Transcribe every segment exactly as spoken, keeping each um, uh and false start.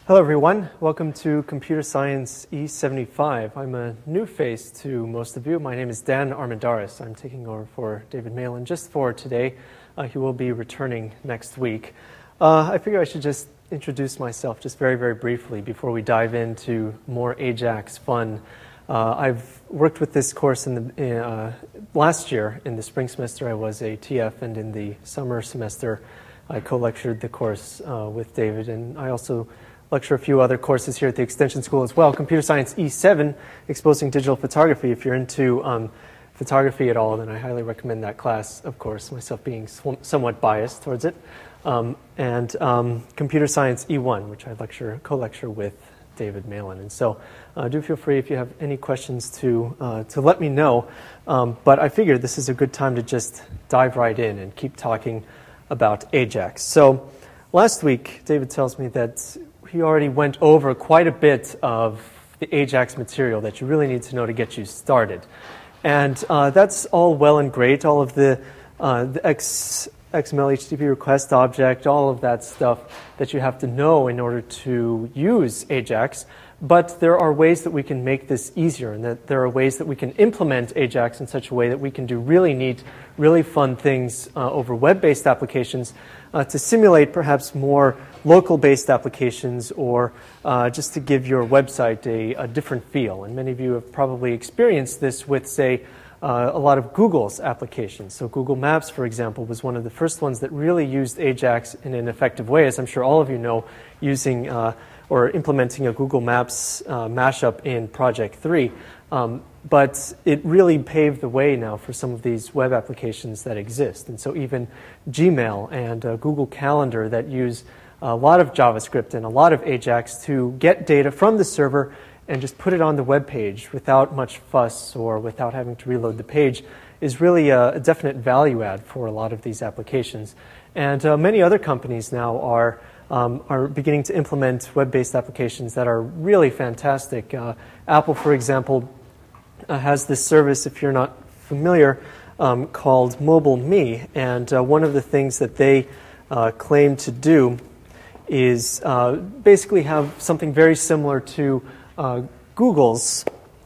Hello everyone, welcome to Computer Science E seventy-five. I'm a new face to most of you. My name is Dan Armendariz. I'm taking over for David Malan just for today. Uh, he will be returning next week. Uh, I figure I should just introduce myself just very, very briefly before we dive into more Ajax fun. Uh, I've worked with this course in the uh, last year. In the spring semester I was a T F, and in the summer semester I co-lectured the course uh, with David, and I also lecture a few other courses here at the Extension School as well. Computer Science E seven, Exposing Digital Photography. If you're into um, photography at all, then I highly recommend that class, of course, myself being sw- somewhat biased towards it. Um, and um, Computer Science E one, which I lecture, co-lecture with David Malan. And so uh, do feel free if you have any questions to, uh, to let me know. Um, but I figured this is a good time to just dive right in and keep talking about Ajax. So last week, David tells me that he already went over quite a bit of the Ajax material that you really need to know to get you started. And uh, that's all well and great, all of the, uh, the X, X M L H T T P request object, all of that stuff that you have to know in order to use Ajax. But there are ways that we can make this easier, and that there are ways that we can implement Ajax in such a way that we can do really neat, really fun things uh, over web-based applications uh, to simulate perhaps more local-based applications, or uh, just to give your website a, a different feel. And many of you have probably experienced this with, say, uh, a lot of Google's applications. So Google Maps, for example, was one of the first ones that really used Ajax in an effective way, as I'm sure all of you know, using uh, or implementing a Google Maps uh, mashup in Project three. Um, but it really paved the way now for some of these web applications that exist. And so even Gmail and uh, Google Calendar that use a lot of JavaScript and a lot of Ajax to get data from the server and just put it on the web page without much fuss or without having to reload the page is really a, a definite value add for a lot of these applications. And uh, many other companies now are um, are beginning to implement web-based applications that are really fantastic. Uh, Apple, for example, uh, has this service, if you're not familiar, um, called MobileMe. And uh, one of the things that they uh, claim to do is uh, basically have something very similar to uh, Google's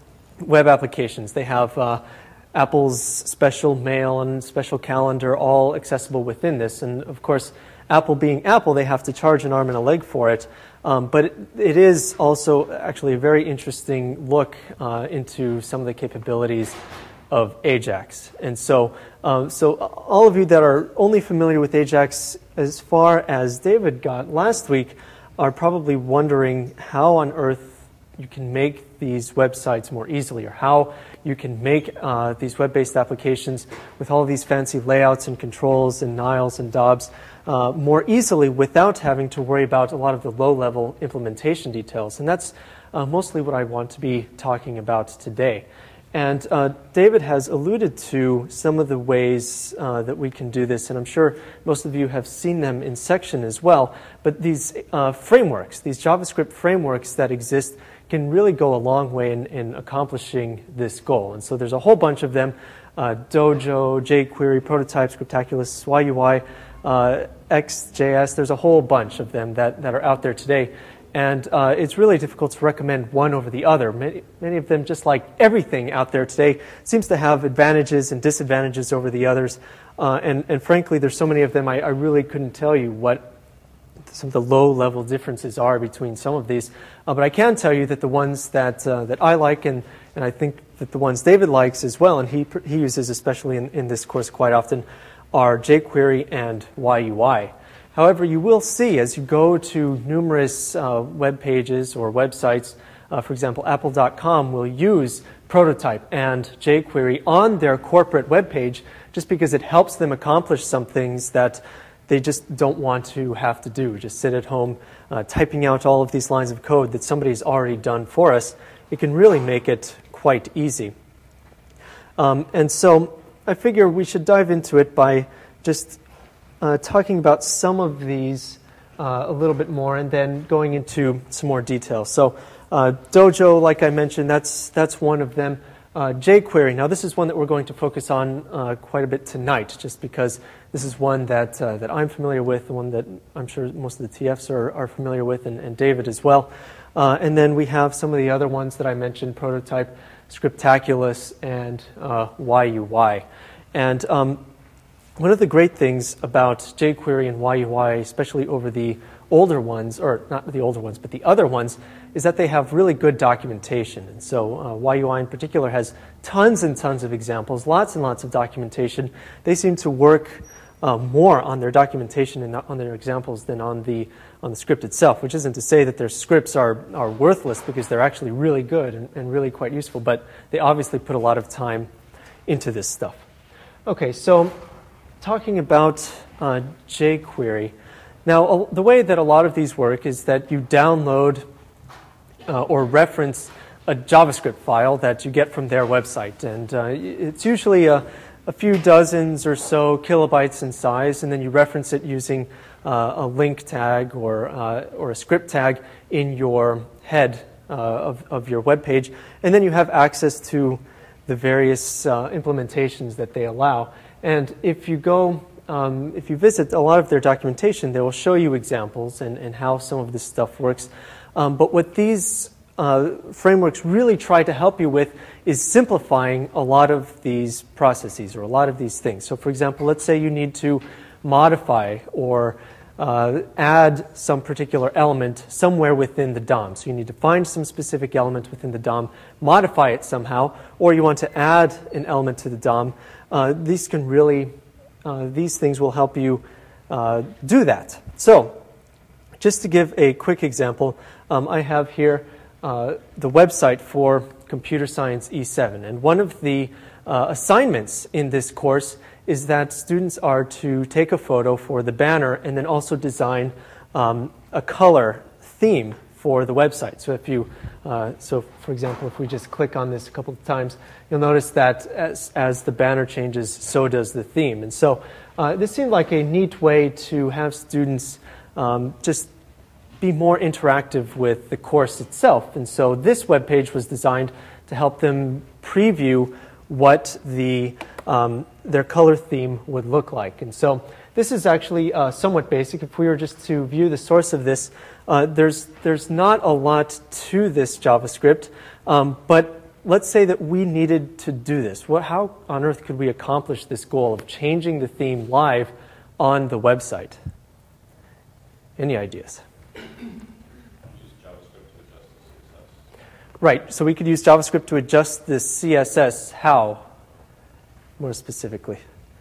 web applications. They have uh, Apple's special mail and special calendar all accessible within this. And of course, Apple being Apple, they have to charge an arm and a leg for it. Um, but it, it is also actually a very interesting look uh, into some of the capabilities of Ajax. And so, um, so all of you that are only familiar with Ajax as far as David got last week are probably wondering how on earth you can make these websites more easily, or how you can make uh, these web-based applications with all of these fancy layouts and controls and Niles and Dobbs uh, more easily without having to worry about a lot of the low-level implementation details. And that's uh, mostly what I want to be talking about today. And uh, David has alluded to some of the ways uh, that we can do this, and I'm sure most of you have seen them in section as well. But these uh, frameworks, these JavaScript frameworks that exist, can really go a long way in, in accomplishing this goal. And so there's a whole bunch of them: uh, Dojo, jQuery, Prototype, Scriptaculous, Y U I, uh, X J S. There's a whole bunch of them that, that are out there today. And uh, it's really difficult to recommend one over the other. Many, many of them, just like everything out there today, seems to have advantages and disadvantages over the others. Uh, and, and frankly, there's so many of them, I, I really couldn't tell you what some of the low-level differences are between some of these. Uh, but I can tell you that the ones that uh, that I like, and, and I think that the ones David likes as well, and he, he uses especially in, in this course quite often, are jQuery and Y U I. However, you will see as you go to numerous uh, web pages or websites, uh, for example, Apple dot com will use Prototype and jQuery on their corporate web page just because it helps them accomplish some things that they just don't want to have to do. Just sit at home uh, typing out all of these lines of code that somebody's already done for us. It can really make it quite easy. Um, and so I figure we should dive into it by just Uh, talking about some of these uh, a little bit more, and then going into some more detail. So uh, Dojo, like I mentioned, that's that's one of them. Uh, jQuery, now this is one that we're going to focus on uh, quite a bit tonight, just because This is one that uh, that I'm familiar with, the one that I'm sure most of the T Fs are, are familiar with, and, and David as well. Uh, and then we have some of the other ones that I mentioned, Prototype, Scriptaculous, and uh, Y U Y. And um, one of the great things about jQuery and Y U Y, especially over the older ones, or not the older ones, but the other ones, is that they have really good documentation. And so uh, Y U I in particular has tons and tons of examples, lots and lots of documentation. They seem to work uh, more on their documentation and on their examples than on the on the script itself, which isn't to say that their scripts are, are worthless, because they're actually really good and, and really quite useful, but they obviously put a lot of time into this stuff. Okay, so talking about uh, jQuery. Now, the way that a lot of these work is that you download uh, or reference a JavaScript file that you get from their website. And uh, it's usually a, a few dozens or so kilobytes in size, and then you reference it using uh, a link tag or, uh, or a script tag in your head uh, of, of your web page. And then you have access to the various uh, implementations that they allow. And if you go Um, if you visit a lot of their documentation, they will show you examples and, and how some of this stuff works. Um, but what these uh, frameworks really try to help you with is simplifying a lot of these processes or a lot of these things. So for example, let's say you need to modify or uh, add some particular element somewhere within the D O M. So you need to find some specific element within the D O M, modify it somehow, or you want to add an element to the D O M. Uh, these can really Uh, these things will help you uh, do that. So, just to give a quick example, um, I have here uh, the website for Computer Science E seven. And one of the uh, assignments in this course is that students are to take a photo for the banner and then also design um, a color theme for the website. So if you, uh, so for example, if we just click on this a couple of times, you'll notice that as, as the banner changes, so does the theme. And so uh, this seemed like a neat way to have students um, just be more interactive with the course itself. And so this web page was designed to help them preview what the um, their color theme would look like. And so this is actually uh, somewhat basic. If we were just to view the source of this, uh, there's there's not a lot to this JavaScript, um, but let's say that we needed to do this. What, how on earth could we accomplish this goal of changing the theme live on the website? Any ideas? Right, so we could use JavaScript to adjust the C S S. How, more specifically?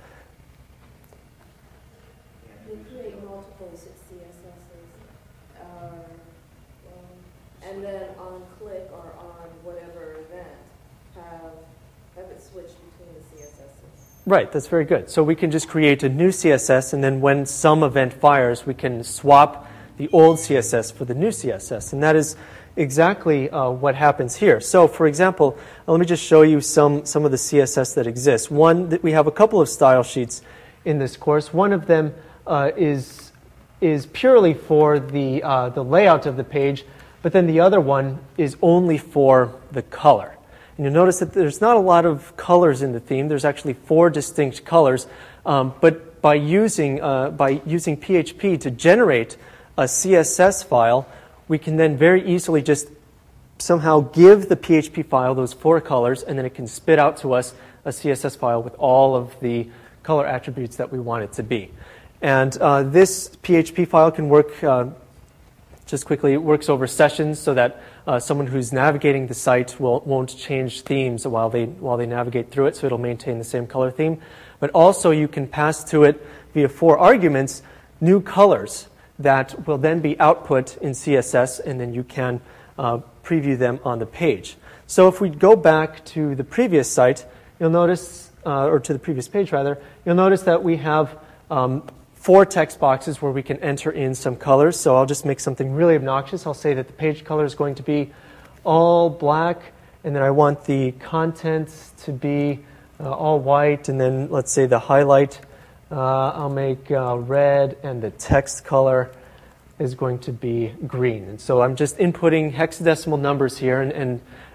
We create multiple C S Ss, um, and then on click or on whatever event, have, have it switch between the C S Ss. Right, that's very good. So we can just create a new C S S, and then when some event fires, we can swap the old C S S for the new C S S. And that is exactly uh, what happens here. So, for example, uh, let me just show you some, some of the C S S that exists. One, that we have a couple of style sheets in this course. One of them uh, is, is purely for the, uh, the layout of the page, but then the other one is only for the color. And you'll notice that there's not a lot of colors in the theme. There's actually four distinct colors. Um, but by using, uh, by using P H P to generate a C S S file, we can then very easily just somehow give the P H P file those four colors, and then it can spit out to us a C S S file with all of the color attributes that we want it to be. And uh, this P H P file can work, uh, just quickly, it works over sessions so that uh, someone who's navigating the site will, won't change themes while they, while they navigate through it, so it'll maintain the same color theme. But also you can pass to it via four arguments new colors that will then be output in C S S, and then you can uh, preview them on the page. So if we go back to the previous site, you'll notice, uh, or to the previous page rather, you'll notice that we have um, four text boxes where we can enter in some colors. So I'll just make something really obnoxious. I'll say that the page color is going to be all black, and then I want the contents to be uh, all white, and then let's say the highlight Uh, I'll make uh, red, and the text color is going to be green. And so I'm just inputting hexadecimal numbers here, and, and,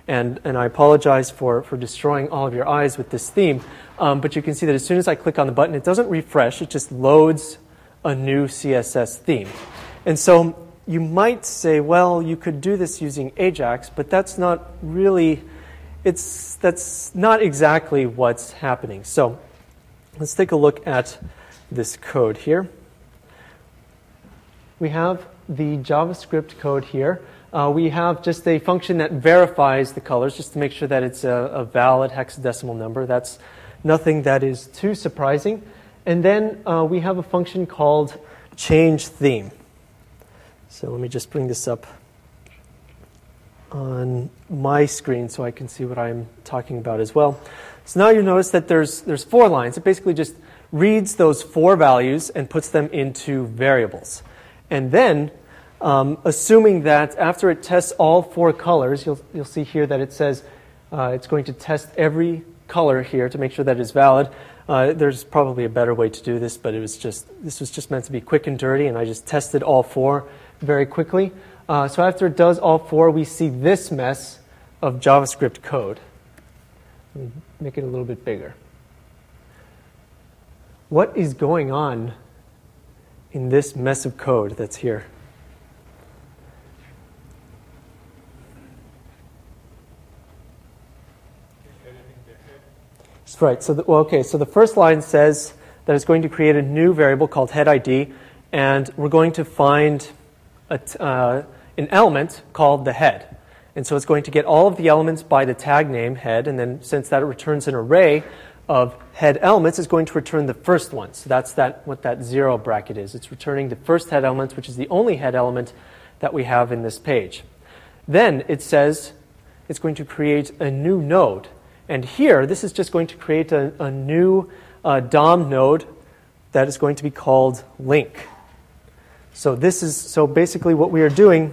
And, and I apologize for, for destroying all of your eyes with this theme, um, but you can see that as soon as I click on the button, it doesn't refresh, it just loads a new C S S theme. And so you might say, well, you could do this using Ajax, but that's not really, it's, that's not exactly what's happening. So let's take a look at this code here. We have the JavaScript code here. Uh, we have just a function that verifies the colors just to make sure that it's a, a valid hexadecimal number. That's nothing that is too surprising. And then uh, we have a function called change theme. So let me just bring this up on my screen so I can see what I'm talking about as well. So now you notice that there's, there's four lines. It basically just reads those four values and puts them into variables. And then Um, assuming that after it tests all four colors, you'll, you'll see here that it says uh, it's going to test every color here to make sure that it's valid. Uh, there's probably a better way to do this, but it was just this was just meant to be quick and dirty, and I just tested all four very quickly. Uh, so after it does all four, we see this mess of JavaScript code. Let me make it a little bit bigger. What is going on in this mess of code that's here? Right. So, the, well, okay. So the first line says that it's going to create a new variable called head I D, and we're going to find a t- uh, an element called the head. And so it's going to get all of the elements by the tag name head, and then since that it returns an array of head elements, it's going to return the first one. So that's that what that zero bracket is. It's returning the first head element, which is the only head element that we have in this page. Then it says it's going to create a new node. And here, this is just going to create a, a new uh, D O M node that is going to be called link. So this is so basically what we are doing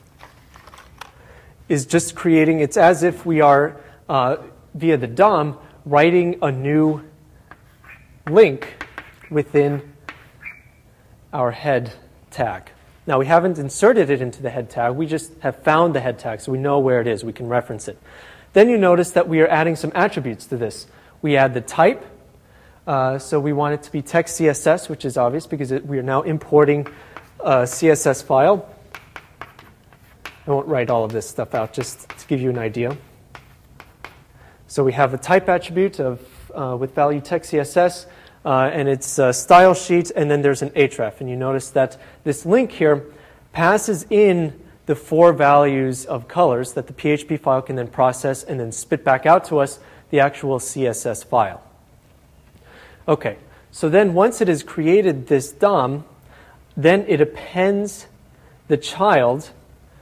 is just creating. It's as if we are uh, via the D O M writing a new link within our head tag. Now we haven't inserted it into the head tag. We just have found the head tag, so we know where it is. We can reference it. Then you notice that we are adding some attributes to this. We add the type. Uh, so we want it to be text C S S, which is obvious because it, we are now importing a C S S file. I won't write all of this stuff out, just to give you an idea. So we have a type attribute of uh, with value text C S S, uh, and it's a style sheet, and then there's an href. And you notice that this link here passes in the four values of colors that the P H P file can then process and then spit back out to us the actual C S S file. Okay, so then once it has created this D O M, then it appends the child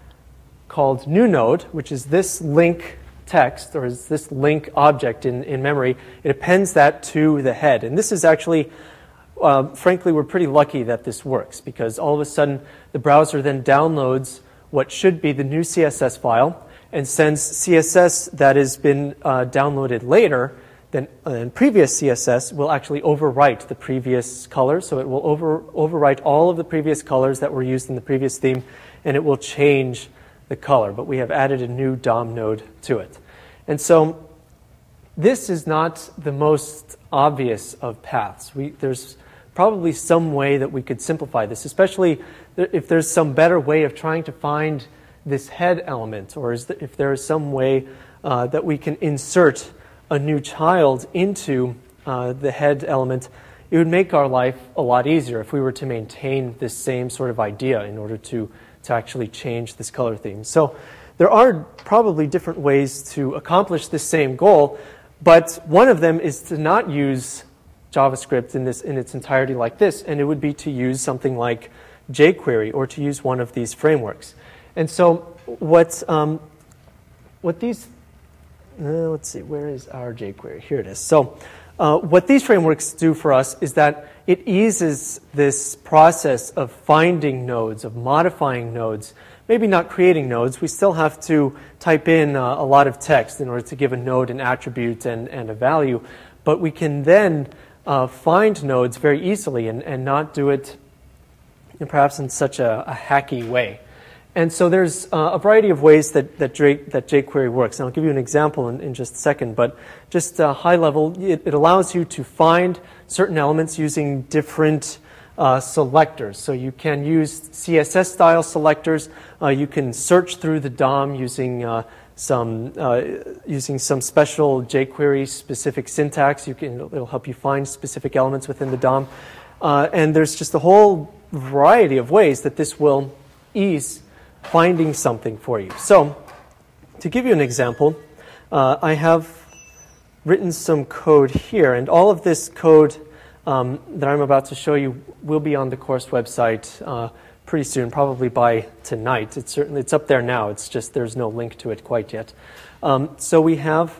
called new node, which is this link text, or is this link object in, in memory. It appends that to the head. And this is actually, uh, frankly, we're pretty lucky that this works, because all of a sudden the browser then downloads what should be the new C S S file, and since C S S that has been uh, downloaded later than uh, previous C S S will actually overwrite the previous colors, so it will over, overwrite all of the previous colors that were used in the previous theme, and it will change the color, but we have added a new D O M node to it. And so this is not the most obvious of paths. We, there's probably some way that we could simplify this, especially if there's some better way of trying to find this head element, or is there, if there is some way uh, that we can insert a new child into uh, the head element, it would make our life a lot easier if we were to maintain this same sort of idea in order to, to actually change this color theme. So there are probably different ways to accomplish this same goal, but one of them is to not use JavaScript in this in its entirety like this, and it would be to use something like jQuery or to use one of these frameworks. And so what um, what these uh, let's see, where is our jQuery? Here it is. So uh, what these frameworks do for us is that it eases this process of finding nodes, of modifying nodes. Maybe not creating nodes. We still have to type in uh, a lot of text in order to give a node an attribute and, and a value, but we can then Uh, find nodes very easily and, and not do it in perhaps in such a, a hacky way. And so there's uh, a variety of ways that, that, J, that jQuery works. And I'll give you an example in, in just a second, but just uh, high level, it, it allows you to find certain elements using different uh, selectors. So you can use C S S style selectors. Uh, you can search through the D O M using uh, some uh, using some special jQuery specific syntax. You can, it'll help you find specific elements within the D O M. Uh, and there's just a whole variety of ways that this will ease finding something for you. So, to give you an example, uh, I have written some code here, and all of this code um, that I'm about to show you will be on the course website uh, pretty soon, probably by tonight. It's certainly it's up there now. It's just there's no link to it quite yet. Um, so we have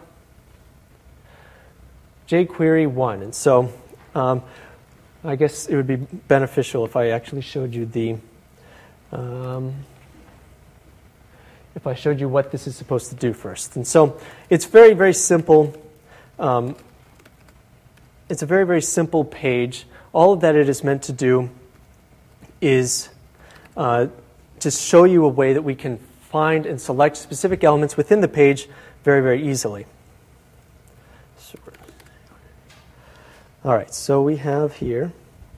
jQuery one, and so um, I guess it would be beneficial if I actually showed you the. Um, if I showed you what this is supposed to do first. And so it's very, very simple. Um, it's a very, very simple page. All that it is meant to do is uh, to show you a way that we can find and select specific elements within the page very, very easily. Super. All right, so we have here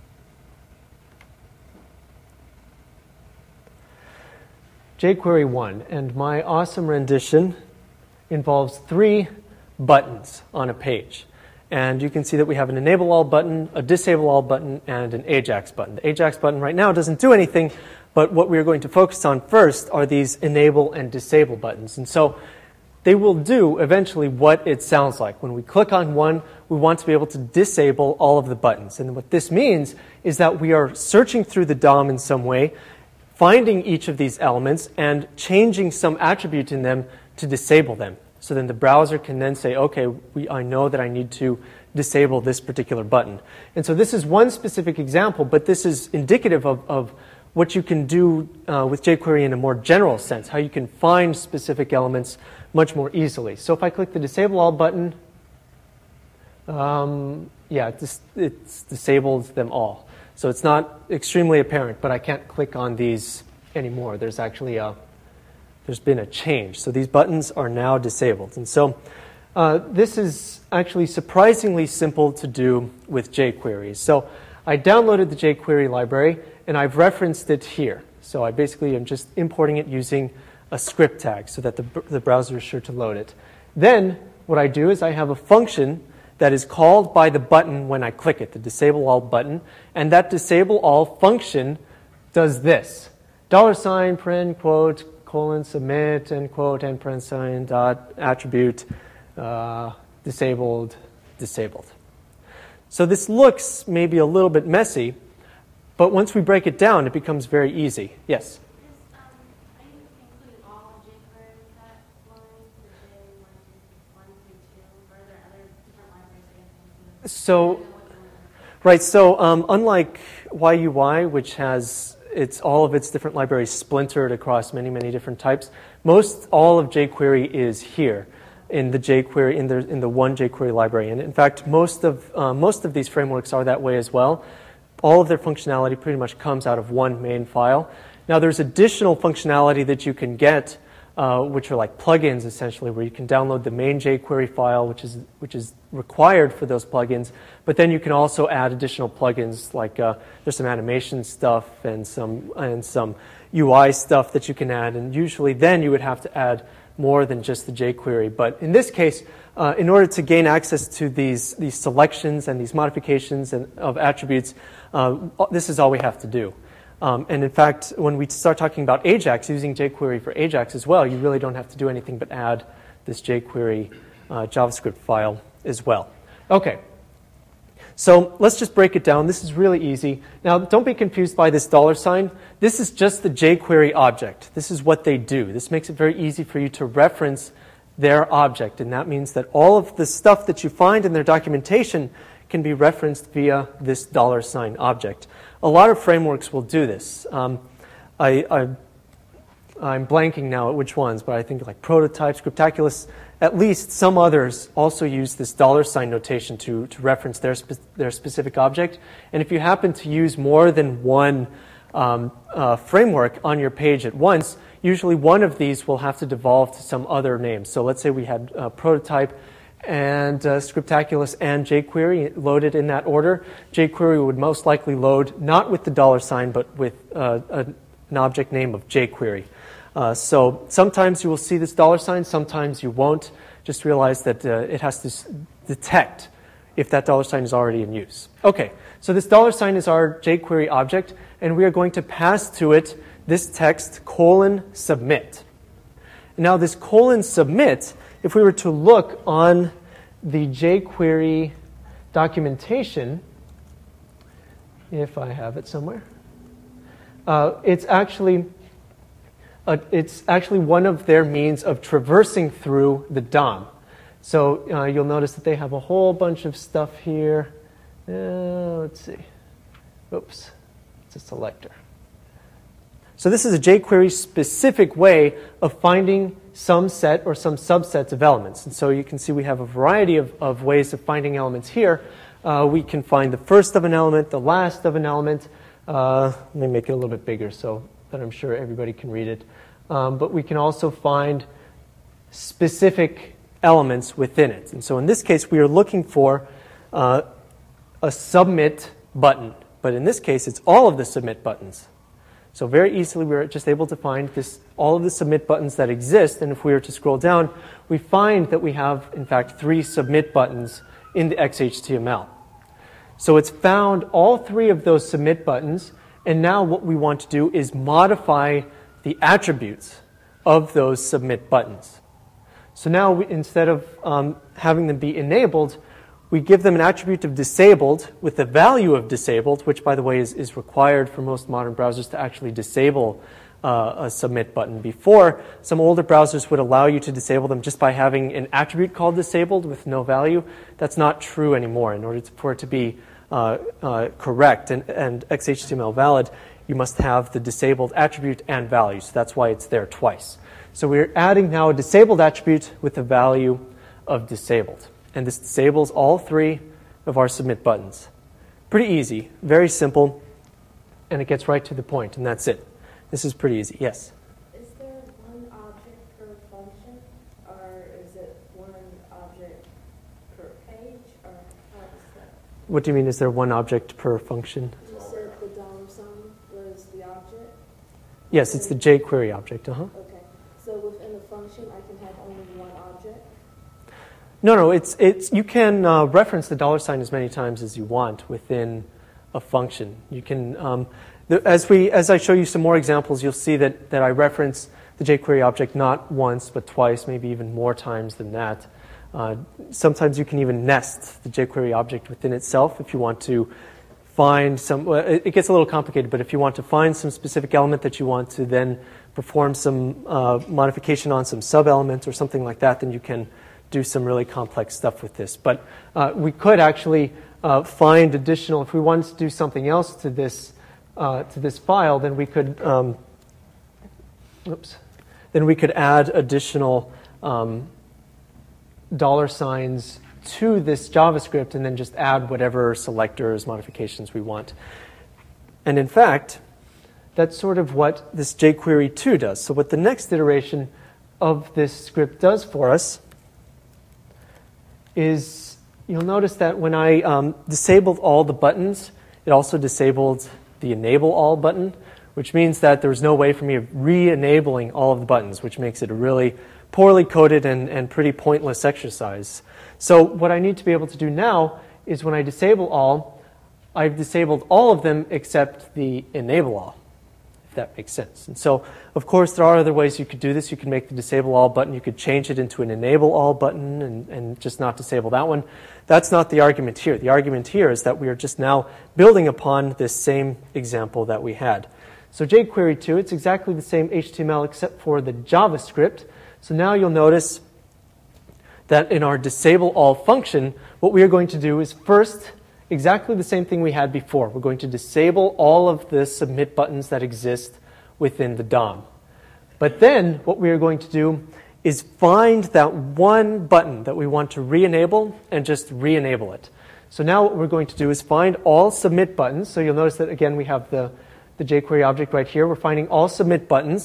jQuery one, and my awesome rendition involves three buttons on a page. And you can see that we have an enable all button, a disable all button, and an Ajax button. The Ajax button right now doesn't do anything, but what we're going to focus on first are these enable and disable buttons. And so they will do eventually what it sounds like. When we click on one, we want to be able to disable all of the buttons. And what this means is that we are searching through the D O M in some way, finding each of these elements and changing some attribute in them to disable them. So then the browser can then say, okay, we, I know that I need to disable this particular button. And so this is one specific example, but this is indicative of, of what you can do uh, with jQuery in a more general sense, how you can find specific elements much more easily. So if I click the disable all button, um, yeah, it's, it's disabled them all. So it's not extremely apparent, but I can't click on these anymore. There's actually a, there's been a change. So these buttons are now disabled. And so uh, this is actually surprisingly simple to do with jQuery. So I downloaded the jQuery library, and I've referenced it here. So I basically am just importing it using a script tag so that the, the browser is sure to load it. Then what I do is I have a function that is called by the button when I click it, the disable all button. And that disable all function does this. Dollar sign, print, quote, colon, submit, end quote, end print sign, dot, attribute, uh, disabled, disabled. So this looks maybe a little bit messy, but once we break it down, it becomes very easy. Yes? So, right, so um, unlike Y U I, which has it's all of its different libraries splintered across many, many different types, most all of jQuery is here in the jQuery in the in the one jQuery library. And in fact, most of uh, most of these frameworks are that way as well. All of their functionality pretty much comes out of one main file. Now, there's additional functionality that you can get, uh, which are like plugins essentially, where you can download the main jQuery file, which is which is required for those plugins. But then you can also add additional plugins, like uh, there's some animation stuff and some and some U I stuff that you can add. And usually, then you would have to add more than just the jQuery. But in this case, uh, in order to gain access to these these selections and these modifications and of attributes, uh, this is all we have to do. Um, and in fact, when we start talking about Ajax, using jQuery for Ajax as well, you really don't have to do anything but add this jQuery uh, JavaScript file as well. Okay, so let's just break it down. This is really easy. Now, don't be confused by this dollar sign. This is just the jQuery object. This is what they do. This makes it very easy for you to reference their object, and that means that all of the stuff that you find in their documentation can be referenced via this dollar sign object. A lot of frameworks will do this. Um, I, I, I'm blanking now at which ones, but I think like Prototype, Scriptaculous, at least some others also use this dollar sign notation to, to reference their, spe- their specific object. And if you happen to use more than one um, uh, framework on your page at once, usually one of these will have to devolve to some other name. So let's say we had uh, prototype and uh, Scriptaculous and jQuery loaded in that order. jQuery would most likely load not with the dollar sign, but with uh, a, an object name of jQuery. Uh, so sometimes you will see this dollar sign, sometimes you won't. Just realize that uh, it has to s- detect if that dollar sign is already in use. Okay, so this dollar sign is our jQuery object, and we are going to pass to it this text colon submit. Now this colon submit, if we were to look on the jQuery documentation, if I have it somewhere, uh, it's actually uh, it's actually one of their means of traversing through the D O M. So uh, you'll notice that they have a whole bunch of stuff here. Uh, let's see. Oops, it's a selector. So this is a jQuery specific way of finding some set or some subsets of elements. And so you can see we have a variety of, of ways of finding elements here. Uh, we can find the first of an element, the last of an element. Uh, let me make it a little bit bigger so that I'm sure everybody can read it. Um, but we can also find specific elements within it. And so in this case, we are looking for uh, a submit button. But in this case, it's all of the submit buttons. So very easily, we're just able to find this, all of the submit buttons that exist. And if we were to scroll down, we find that we have, in fact, three submit buttons in the X H T M L. So it's found all three of those submit buttons. And now what we want to do is modify the attributes of those submit buttons. So now, we, instead of um, having them be enabled, we give them an attribute of disabled with the value of disabled, which, by the way, is, is required for most modern browsers to actually disable uh, a submit button. Before, some older browsers would allow you to disable them just by having an attribute called disabled with no value. That's not true anymore. In order to, for it to be uh, uh, correct and, and X H T M L valid, you must have the disabled attribute and value. So that's why it's there twice. So we're adding now a disabled attribute with the value of disabled. And this disables all three of our submit buttons. Pretty easy, very simple, and it gets right to the point, and that's it. This is pretty easy. Yes? Is there one object per function, or is it one object per page, or how is that? What do you mean, is there one object per function? You said the D O M sum was the object? Yes, it's the jQuery object. Uh-huh. Okay. So within the function, I can have only one object? No, no, it's, it's, you can uh, reference the dollar sign as many times as you want within a function. You can, um, the, as, we, as I show you some more examples, you'll see that, that I reference the jQuery object not once, but twice, maybe even more times than that. Uh, sometimes you can even nest the jQuery object within itself if you want to find some, well, it, it gets a little complicated, but if you want to find some specific element that you want to then perform some uh, modification on some sub-element or something like that, then you can do some really complex stuff with this. But uh, we could actually uh, find additional, if we wanted to do something else to this uh, to this file, then we could, um, oops, then we could add additional um, dollar signs to this JavaScript and then just add whatever selectors, modifications we want. And in fact, that's sort of what this jQuery two does. So what the next iteration of this script does for us is, you'll notice that when I um, disabled all the buttons, it also disabled the enable all button, which means that there's no way for me of re-enabling all of the buttons, which makes it a really poorly coded and, and pretty pointless exercise. So what I need to be able to do now is when I disable all, I've disabled all of them except the enable all, if that makes sense. And so, of course, there are other ways you could do this. You could make the disable all button. You could change it into an enable all button and, and just not disable that one. That's not the argument here. The argument here is that we are just now building upon this same example that we had. So jQuery two, it's exactly the same H T M L except for the JavaScript. So now you'll notice that in our disable all function, what we are going to do is first, exactly the same thing we had before. We're going to disable all of the submit buttons that exist within the D O M. But then what we are going to do is find that one button that we want to re-enable and just re-enable it. So now what we're going to do is find all submit buttons. So you'll notice that, again, we have the, the jQuery object right here. We're finding all submit buttons.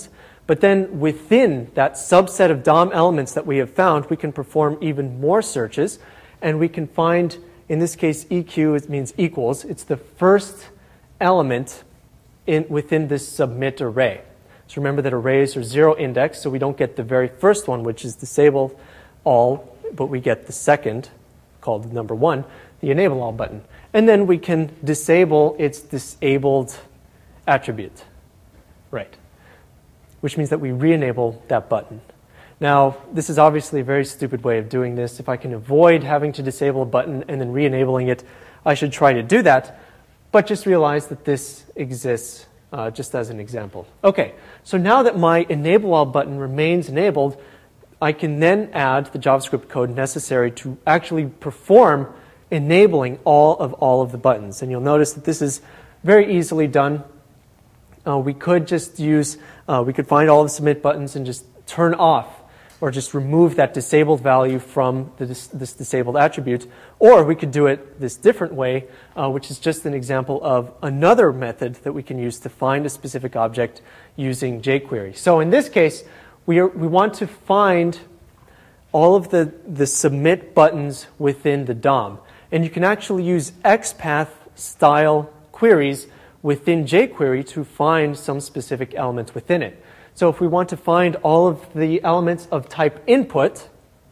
But then within that subset of D O M elements that we have found, we can perform even more searches, and we can find, in this case, E Q, it means equals. It's the first element in, within this submit array. So remember that arrays are zero index, so we don't get the very first one, which is disable all, but we get the second, called number one, the enable all button. And then we can disable its disabled attribute, right? Which means that we re-enable that button. Now, this is obviously a very stupid way of doing this. If I can avoid having to disable a button and then re-enabling it, I should try to do that. But just realize that this exists uh, just as an example. Okay, so now that my enable all button remains enabled, I can then add the JavaScript code necessary to actually perform enabling all of all of the buttons. And you'll notice that this is very easily done. Uh, we could just use, uh, we could find all the submit buttons and just turn off or just remove that disabled value from the dis this disabled attribute. Or we could do it this different way, uh, which is just an example of another method that we can use to find a specific object using jQuery. So in this case, we, are, we want to find all of the, the submit buttons within the D O M. And you can actually use XPath style queries within jQuery to find some specific elements within it. So if we want to find all of the elements of type input,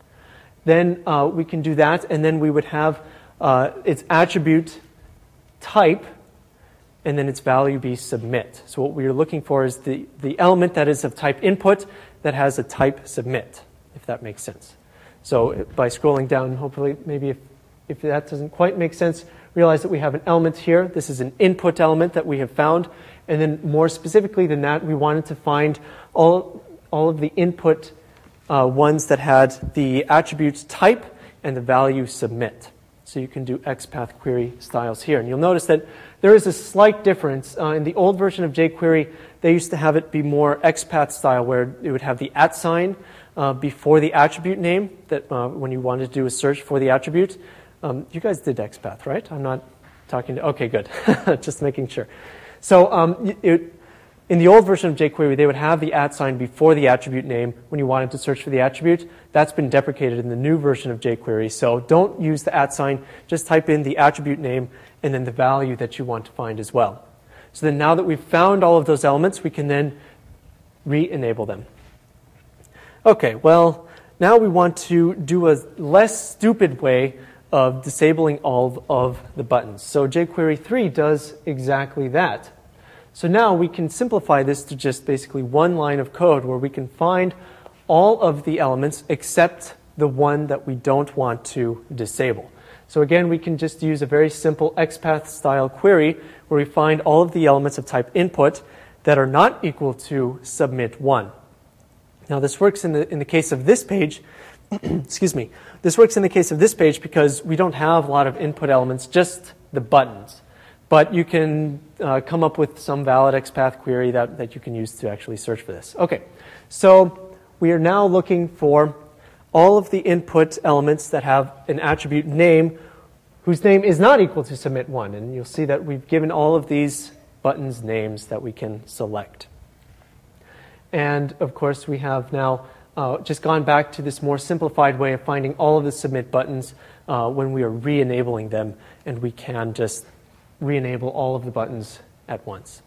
then uh, we can do that, and then we would have uh, its attribute type, and then its value be submit. So what we're looking for is the, the element that is of type input that has a type submit, if that makes sense. So by scrolling down, hopefully, maybe if, if that doesn't quite make sense, realize that we have an element here. This is an input element that we have found. And then more specifically than that, we wanted to find all, all of the input uh, ones that had the attributes type and the value submit. So you can do XPath query styles here. And you'll notice that there is a slight difference. Uh, in the old version of jQuery, they used to have it be more XPath style, where it would have the at sign uh, before the attribute name, that uh, when you wanted to do a search for the attribute. Um, you guys did XPath, right? I'm not talking to, okay, good. Just making sure. So um, it, in the old version of jQuery, they would have the at sign before the attribute name when you wanted to search for the attribute. That's been deprecated in the new version of jQuery. So don't use the at sign. Just type in the attribute name and then the value that you want to find as well. So then now that we've found all of those elements, we can then re-enable them. Okay, well, now we want to do a less stupid way of disabling all of the buttons. So jQuery three does exactly that. So now we can simplify this to just basically one line of code where we can find all of the elements except the one that we don't want to disable. So again, we can just use a very simple XPath style query where we find all of the elements of type input that are not equal to submit one. Now this works in the, in the case of this page. Excuse me. This works in the case of this page because we don't have a lot of input elements, just the buttons. But you can uh, come up with some valid XPath query that, that you can use to actually search for this. Okay, so we are now looking for all of the input elements that have an attribute name whose name is not equal to submit one. And you'll see that we've given all of these buttons names that we can select. And of course, we have now Uh, just gone back to this more simplified way of finding all of the submit buttons uh, when we are re-enabling them, and we can just re-enable all of the buttons at once.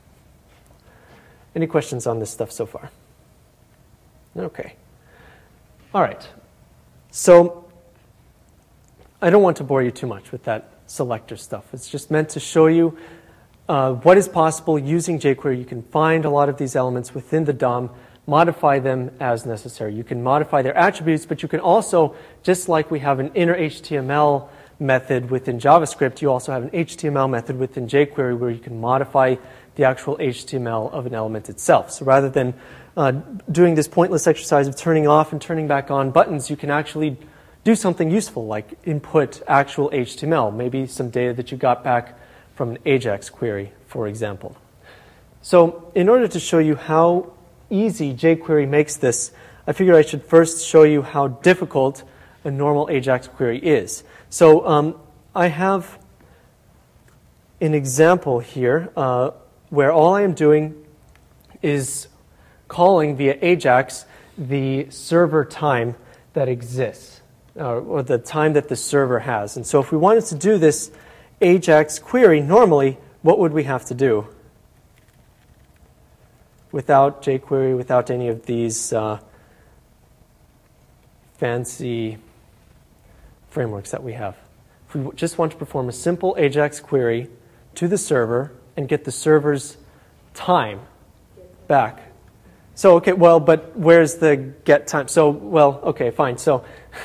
Any questions on this stuff so far? Okay. All right. So I don't want to bore you too much with that selector stuff. It's just meant to show you uh, what is possible using jQuery. You can find a lot of these elements within the D O M, modify them as necessary. You can modify their attributes, but you can also, just like we have an inner H T M L method within JavaScript, you also have an H T M L method within jQuery where you can modify the actual H T M L of an element itself. So rather than uh, doing this pointless exercise of turning off and turning back on buttons, you can actually do something useful, like input actual H T M L, maybe some data that you got back from an AJAX query, for example. So in order to show you how easy jQuery makes this, I figured I should first show you how difficult a normal AJAX query is. So um, I have an example here uh, where all I am doing is calling via AJAX the server time that exists, uh, or the time that the server has. And so if we wanted to do this AJAX query normally, what would we have to do? Without jQuery, without any of these uh, fancy frameworks that we have. If we just want to perform a simple AJAX query to the server and get the server's time back. So, okay, well, but where's the get time? So, well, okay, fine. So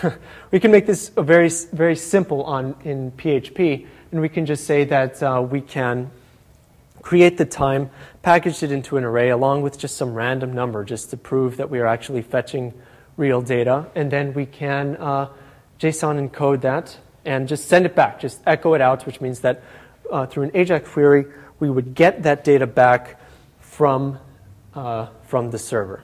we can make this a very, very simple on in P H P, and we can just say that uh, we can create the time, package it into an array along with just some random number just to prove that we are actually fetching real data, and then we can uh, JSON encode that and just send it back, just echo it out, which means that uh, through an AJAX query, we would get that data back from uh, from the server.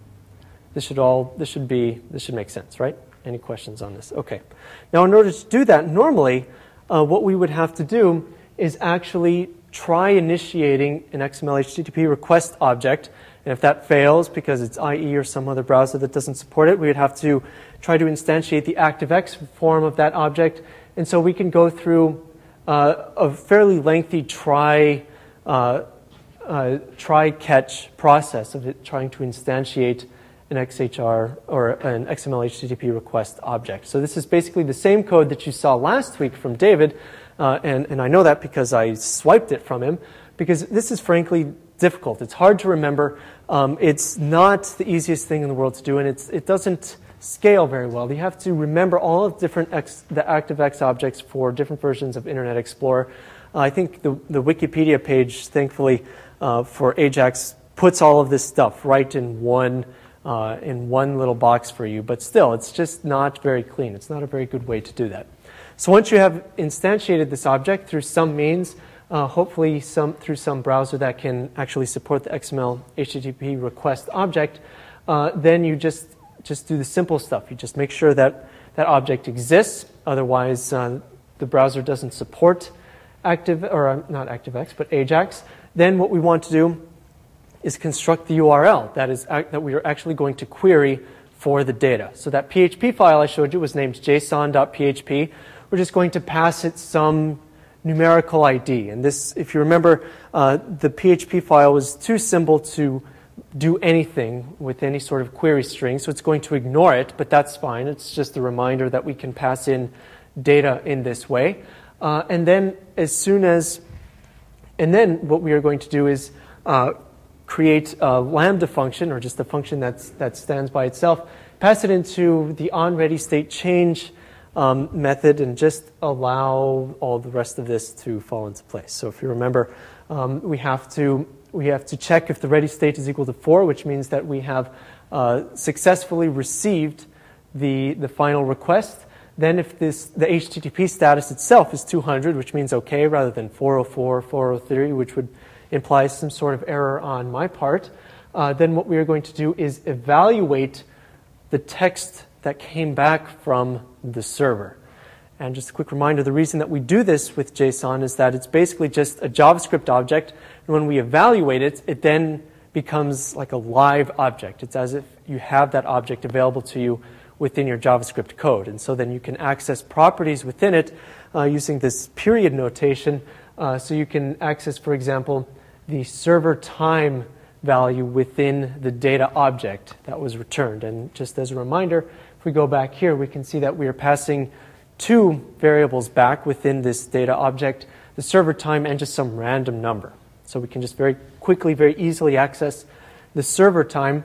This should all this should be this should make sense, right? Any questions on this? Okay. Now, in order to do that, normally, uh, what we would have to do is actually try initiating an X M L H T T P request object. And if that fails because it's I E or some other browser that doesn't support it, we would have to try to instantiate the ActiveX form of that object. And so we can go through uh, a fairly lengthy try, uh, uh, try catch process of it trying to instantiate an X H R or an X M L H T T P request object. So this is basically the same code that you saw last week from David. Uh, and, and I know that because I swiped it from him, because this is frankly difficult. It's hard to remember. Um, it's not the easiest thing in the world to do, and it's, it doesn't scale very well. You have to remember all of different X, the ActiveX objects for different versions of Internet Explorer. Uh, I think the, the Wikipedia page, thankfully, uh, for AJAX puts all of this stuff right in one uh, in one little box for you. But still, it's just not very clean. It's not a very good way to do that. So once you have instantiated this object through some means, uh, hopefully some through some browser that can actually support the X M L H T T P request object, uh, then you just just do the simple stuff. You just make sure that that object exists. Otherwise, uh, the browser doesn't support active or uh, not ActiveX, but AJAX. Then what we want to do is construct the U R L that is ac- that we are actually going to query for the data. So that P H P file I showed you was named json dot P H P. We're just going to pass it some numerical I D. And this, if you remember, uh, the P H P file was too simple to do anything with any sort of query string, so it's going to ignore it, but that's fine. It's just a reminder that we can pass in data in this way. Uh, and then as soon as, and then what we are going to do is uh, create a Lambda function, or just a function that's, that stands by itself, pass it into the onReadyStateChange Um, method, and just allow all the rest of this to fall into place. So if you remember, um, we have to we have to check if the ready state is equal to four, which means that we have uh, successfully received the the final request. Then if this the H T T P status itself is two hundred, which means okay, rather than four oh four, four oh three, which would imply some sort of error on my part, uh, then what we are going to do is evaluate the text that came back from the server. And just a quick reminder, the reason that we do this with JSON is that it's basically just a JavaScript object, and when we evaluate it, it then becomes like a live object. It's as if you have that object available to you within your JavaScript code. And so then you can access properties within it uh, using this period notation. Uh, so you can access, for example, the server time value within the data object that was returned. And just as a reminder, if we go back here, we can see that we are passing two variables back within this data object, the server time and just some random number. So we can just very quickly, very easily access the server time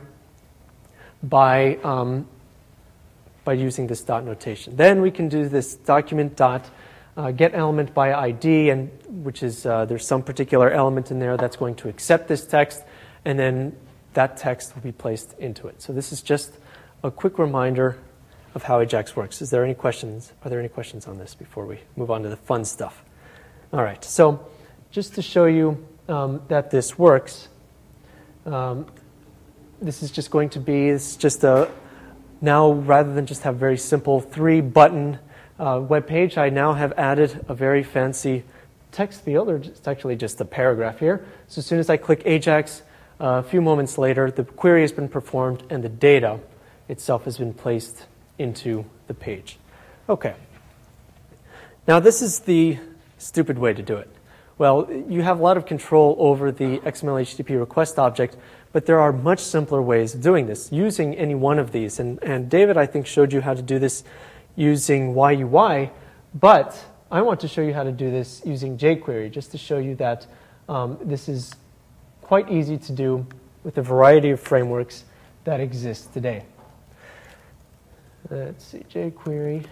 by, um, by using this dot notation. Then we can do this document dot uh, get element by I D, and which is uh, there's some particular element in there that's going to accept this text, and then that text will be placed into it. So this is just a quick reminder of how AJAX works. Is there any questions? Are there any questions on this before we move on to the fun stuff? All right. So just to show you um, that this works, um, this is just going to be it's just a now rather than just have very simple three button uh, web page, I now have added a very fancy text field, or it's actually just a paragraph here. So as soon as I click AJAX, Uh, a few moments later, the query has been performed and the data itself has been placed into the page. Okay. Now this is the stupid way to do it. Well, you have a lot of control over the X M L H T T P request object, but there are much simpler ways of doing this using any one of these. And, and David, I think, showed you how to do this using Y U I, but I want to show you how to do this using jQuery, just to show you that um, this is quite easy to do with a variety of frameworks that exist today. Let's see, jQuery.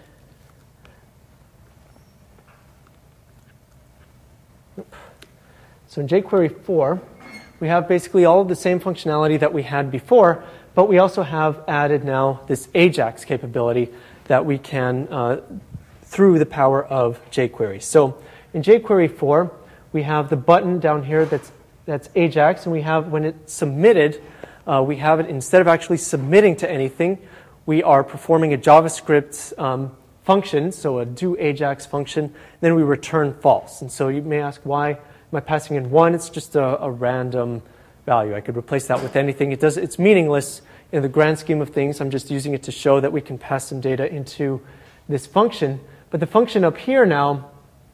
So in jQuery four, we have basically all of the same functionality that we had before, but we also have added now this AJAX capability that we can uh, through the power of jQuery. So in jQuery four, we have the button down here that's that's AJAX, and we have, when it's submitted, uh, we have it, instead of actually submitting to anything, we are performing a JavaScript um, function, so a do AJAX function, then we return false. And so you may ask, why am I passing in one? It's just a, a random value. I could replace that with anything. It does, it's meaningless in the grand scheme of things. I'm just using it to show that we can pass some data into this function. But the function up here now,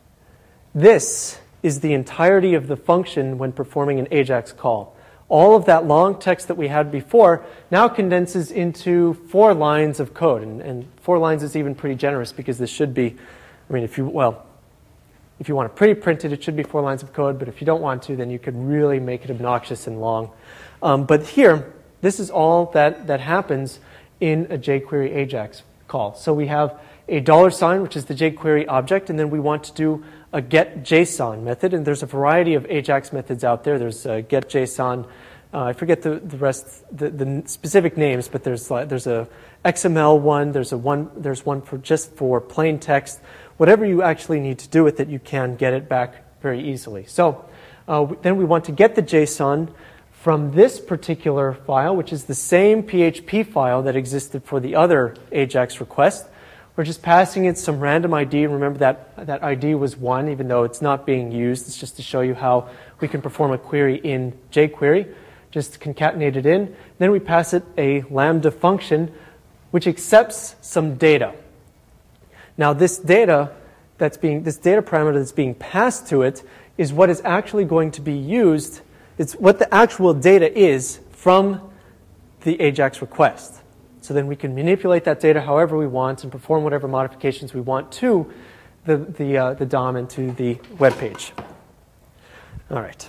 this is the entirety of the function when performing an AJAX call. All of that long text that we had before now condenses into four lines of code. And, and four lines is even pretty generous, because this should be, I mean, if you, well, if you want it pretty printed, it should be four lines of code. But if you don't want to, then you could really make it obnoxious and long. Um, but here, this is all that, that happens in a jQuery AJAX call. So we have a dollar sign, which is the jQuery object, and then we want to do a getJSON method, and there's a variety of AJAX methods out there. There's a getJSON. Uh, I forget the, the rest, the, the specific names, but there's uh, there's a X M L one. There's a one. There's one for just for plain text. Whatever you actually need to do with it, you can get it back very easily. So uh, then we want to get the JSON from this particular file, which is the same P H P file that existed for the other AJAX request. We're just passing it some random I D. Remember that that I D was one, even though it's not being used. It's just to show you how we can perform a query in jQuery. Just concatenate it in. Then we pass it a Lambda function, which accepts some data. Now this data that's being, this data parameter that's being passed to it is what is actually going to be used. It's what the actual data is from the AJAX request. So then we can manipulate that data however we want and perform whatever modifications we want to the, the, uh, the D O M and to the web page. All right.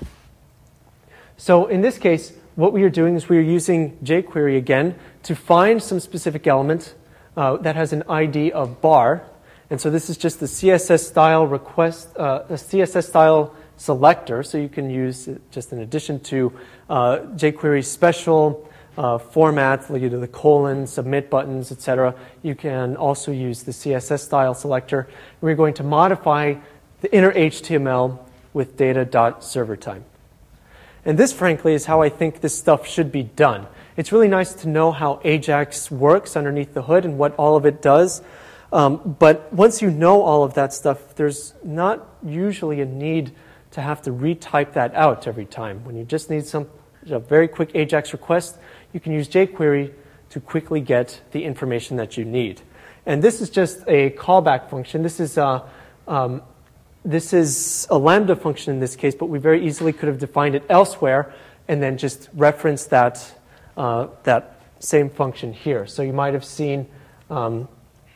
So in this case, what we are doing is we are using jQuery again to find some specific element uh, that has an I D of bar. And so this is just the C S S style request, uh, the C S S style selector. So you can use it just in addition to uh, jQuery's special Uh, format, like you do the colon, submit buttons, et cetera. You can also use the C S S style selector. We're going to modify the inner H T M L with data.serverTime. And this, frankly, is how I think this stuff should be done. It's really nice to know how AJAX works underneath the hood and what all of it does. Um, but once you know all of that stuff, there's not usually a need to have to retype that out every time. When you just need some a very quick AJAX request, you can use jQuery to quickly get the information that you need. And this is just a callback function. This is a, um, this is a Lambda function in this case, but we very easily could have defined it elsewhere and then just referenced that, uh, that same function here. So you might have seen um,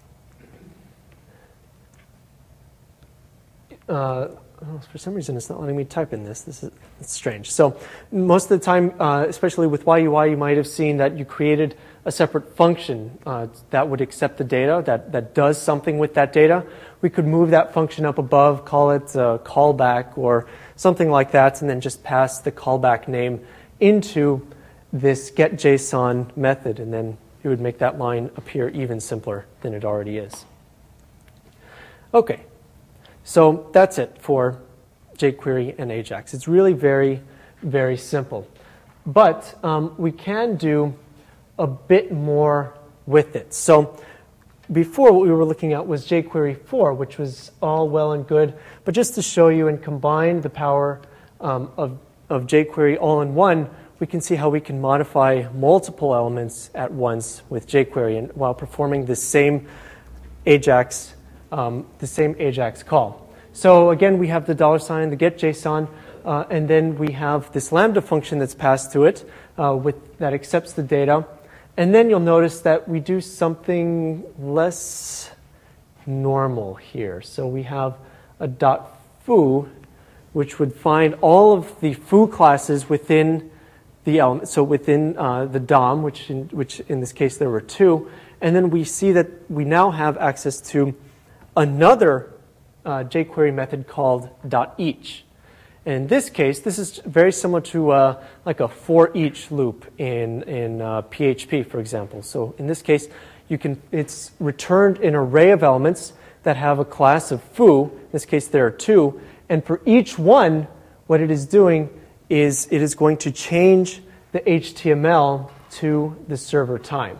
uh, Oh, for some reason, it's not letting me type in this. This is it's strange. So most of the time, uh, especially with Y U I, you might have seen that you created a separate function uh, that would accept the data, that, that does something with that data. We could move that function up above, call it a callback or something like that, and then just pass the callback name into this getJSON method, and then it would make that line appear even simpler than it already is. Okay. So that's it for jQuery and AJAX. It's really very, very simple. But um, we can do a bit more with it. So before, what we were looking at was jQuery four, which was all well and good. But just to show you and combine the power um, of, of jQuery all in one, we can see how we can modify multiple elements at once with jQuery and while performing the same AJAX, um, the same AJAX call. So again, we have the dollar sign, the get JSON, uh, and then we have this Lambda function that's passed to it uh, with, that accepts the data. And then you'll notice that we do something less normal here. So we have a .foo, which would find all of the foo classes within the element, so within uh, the D O M, which in, which in this case there were two. And then we see that we now have access to another uh, jQuery method called .each. In this case, this is very similar to uh, like a for each loop in, in uh, P H P, for example. So in this case, you can, it's returned an array of elements that have a class of foo. In this case, there are two. And for each one, what it is doing is it is going to change the H T M L to the server time.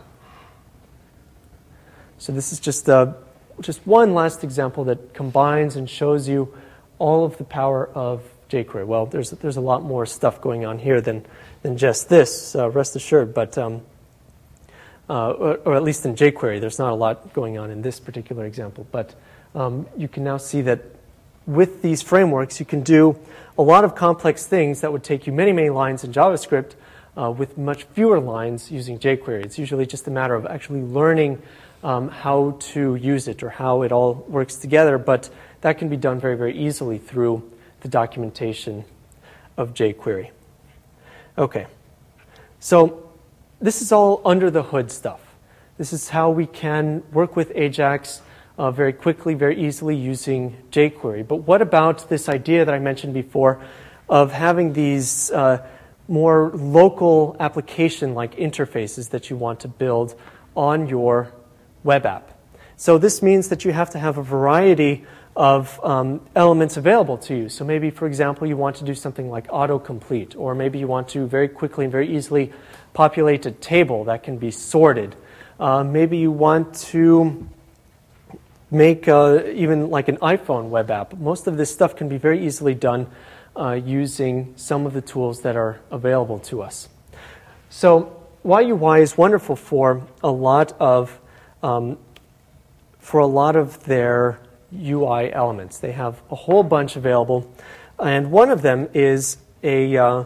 So this is just, uh, just one last example that combines and shows you all of the power of jQuery. Well, there's, there's a lot more stuff going on here than, than just this, uh, rest assured. But, um, uh, or, or at least in jQuery, there's not a lot going on in this particular example. But um, you can now see that with these frameworks, you can do a lot of complex things that would take you many, many lines in JavaScript uh, with much fewer lines using jQuery. It's usually just a matter of actually learning um, how to use it or how it all works together, but that can be done very, very easily through the documentation of jQuery. Okay, so this is all under the hood stuff. This is how we can work with AJAX Uh, very quickly, very easily using jQuery. But what about this idea that I mentioned before of having these uh, more local application-like interfaces that you want to build on your web app? So this means that you have to have a variety of um, elements available to you. So maybe, for example, you want to do something like autocomplete, or maybe you want to very quickly and very easily populate a table that can be sorted. Uh, maybe you want to make uh, even like an iPhone web app. Most of this stuff can be very easily done uh, using some of the tools that are available to us. So Y U Y is wonderful for a lot of um, for a lot of their U I elements. They have a whole bunch available, and one of them is a uh,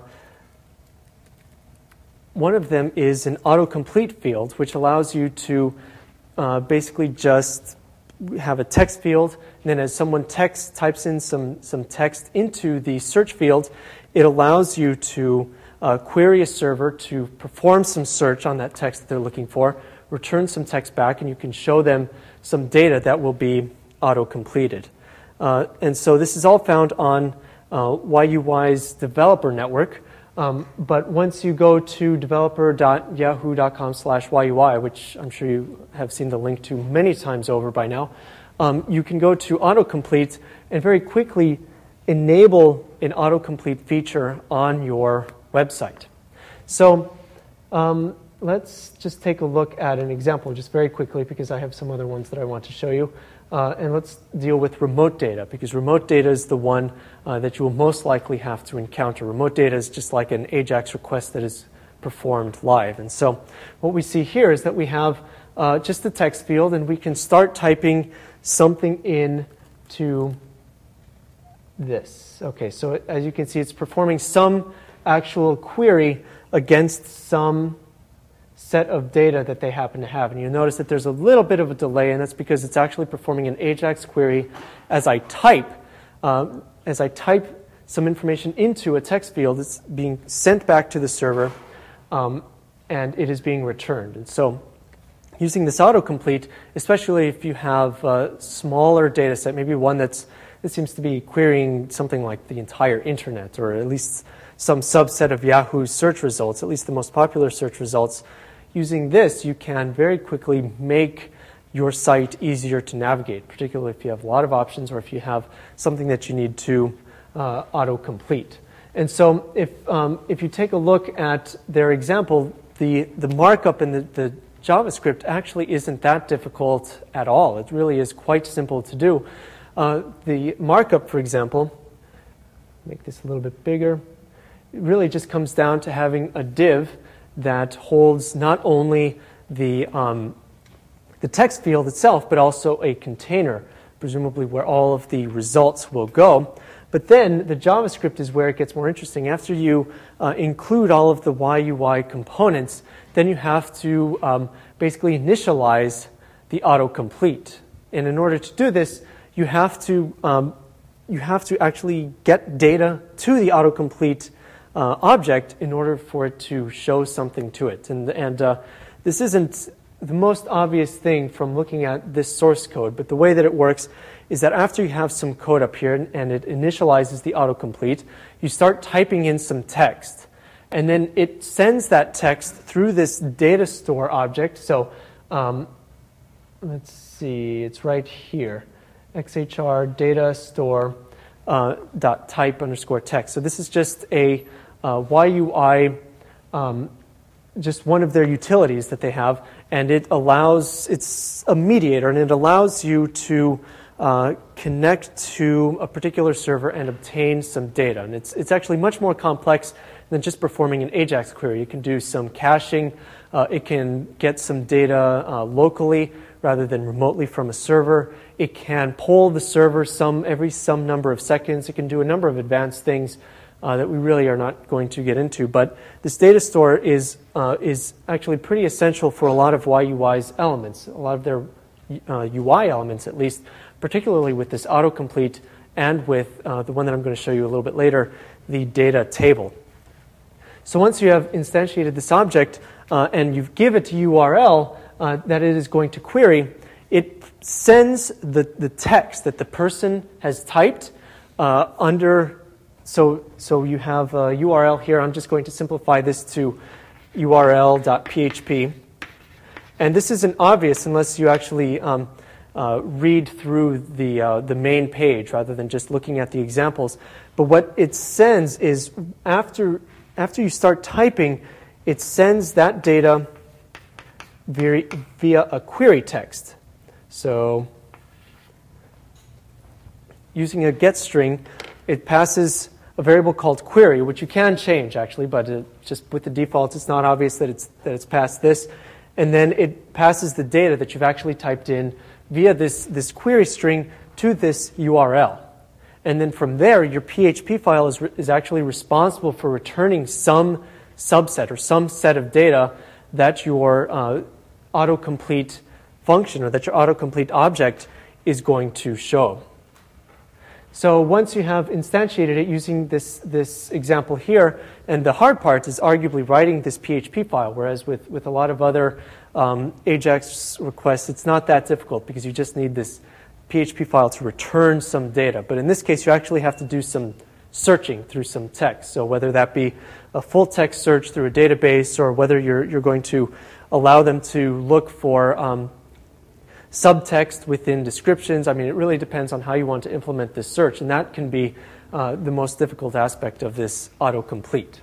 one of them is an autocomplete field, which allows you to uh, basically just have a text field, and then as someone text, types in some, some text into the search field, it allows you to uh, query a server to perform some search on that text that they're looking for, return some text back, and you can show them some data that will be auto-completed. Uh, and so this is all found on uh, Y U Y's developer network. Um, but once you go to developer dot yahoo dot com slash Y U Y, which I'm sure you have seen the link to many times over by now, um, you can go to autocomplete and very quickly enable an autocomplete feature on your website. So um, let's just take a look at an example just very quickly, because I have some other ones that I want to show you. Uh, and let's deal with remote data, because remote data is the one uh, that you will most likely have to encounter. Remote data is just like an AJAX request that is performed live. And so what we see here is that we have uh, just a text field, and we can start typing something in to this. Okay, so it, as you can see, it's performing some actual query against some set of data that they happen to have. And you notice that there's a little bit of a delay, and that's because it's actually performing an AJAX query as I type. Uh, as I type some information into a text field, it's being sent back to the server, um, and it is being returned. And so using this autocomplete, especially if you have a smaller data set, maybe one that's, that seems to be querying something like the entire internet, or at least some subset of Yahoo's search results, at least the most popular search results, using this, you can very quickly make your site easier to navigate, particularly if you have a lot of options or if you have something that you need to uh, autocomplete. And so if, um, if you take a look at their example, the, the markup in the, the JavaScript actually isn't that difficult at all. It really is quite simple to do. Uh, the markup, for example, make this a little bit bigger, really just comes down to having a div that holds not only the, um, the text field itself, but also a container, presumably where all of the results will go. But then the JavaScript is where it gets more interesting. After you uh, include all of the Y U I components, then you have to um, basically initialize the autocomplete. And in order to do this, you have to um, you have to actually get data to the autocomplete uh, object in order for it to show something to it. And and uh, this isn't the most obvious thing from looking at this source code, but the way that it works is that after you have some code up here and it initializes the autocomplete, you start typing in some text. And then it sends that text through this data store object. So um, let's see, it's right here. Xhr data store uh, dot type underscore text. So this is just a uh, Y U I, um, just one of their utilities that they have, and it allows, it's a mediator, and it allows you to uh, connect to a particular server and obtain some data. And it's it's actually much more complex than just performing an AJAX query. You can do some caching. Uh, it can get some data uh, locally rather than remotely from a server. It can poll the server some every some number of seconds. It can do a number of advanced things uh, that we really are not going to get into. But this data store is uh, is actually pretty essential for a lot of Y U I's elements, a lot of their uh, U I elements at least, particularly with this autocomplete and with uh, the one that I'm going to show you a little bit later, the data table. So once you have instantiated this object uh, and you give it to U R L uh, that it is going to query, it sends the, the text that the person has typed uh, under, so, so you have a U R L here. I'm just going to simplify this to U R L dot P H P. And this isn't obvious unless you actually um, uh, read through the, uh, the main page rather than just looking at the examples. But what it sends is after, after you start typing, it sends that data via, via a query text. So using a get string, it passes a variable called query, which you can change actually, but it, just with the defaults, it's not obvious that it's, that it's passed this. And then it passes the data that you've actually typed in via this, this query string to this U R L. And then from there, your P H P file is, is actually responsible for returning some subset or some set of data that your uh, autocomplete function or that your autocomplete object is going to show. So once you have instantiated it using this, this example here, and the hard part is arguably writing this P H P file, whereas with, with a lot of other um, AJAX requests, it's not that difficult because you just need this P H P file to return some data. But in this case, you actually have to do some searching through some text. So whether that be a full text search through a database or whether you're, you're going to allow them to look for um, subtext within descriptions. I mean, it really depends on how you want to implement this search, and that can be uh, the most difficult aspect of this autocomplete.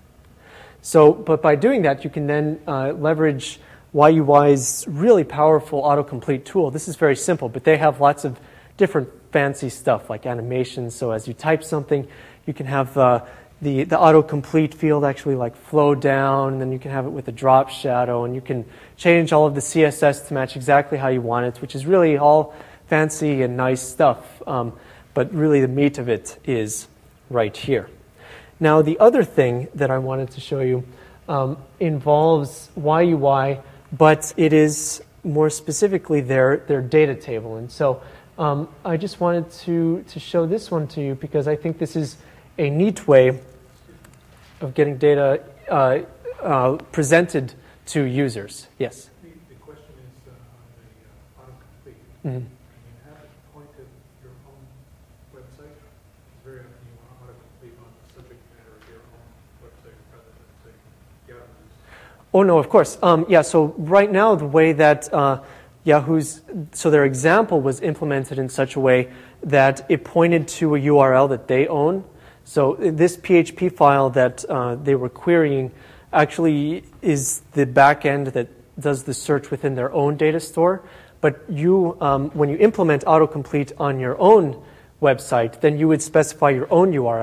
So, but by doing that, you can then uh, leverage Y U I's really powerful autocomplete tool. This is very simple, but they have lots of different fancy stuff like animations. So as you type something, you can have uh, the, the autocomplete field actually like flow down, and then you can have it with a drop shadow, and you can change all of the C S S to match exactly how you want it, which is really all fancy and nice stuff. Um, but really the meat of it is right here. Now the other thing that I wanted to show you um, involves Y U I, but it is more specifically their, their data table. And so um, I just wanted to, to show this one to you because I think this is a neat way of getting data uh, uh, presented to users. Yes? The, the question is uh, on the uh, autocomplete. Mm-hmm. When you have it point to your own website, it's very often you want to autocomplete on the subject matter of your own website rather than, say, Yahoo's. Oh, no, of course. Um, yeah, so right now the way that uh, Yahoo's, so their example was implemented in such a way that it pointed to a U R L that they own. So this P H P file that uh, they were querying actually is the back end that does the search within their own data store. But you, um, when you implement autocomplete on your own website, then you would specify your own U R L.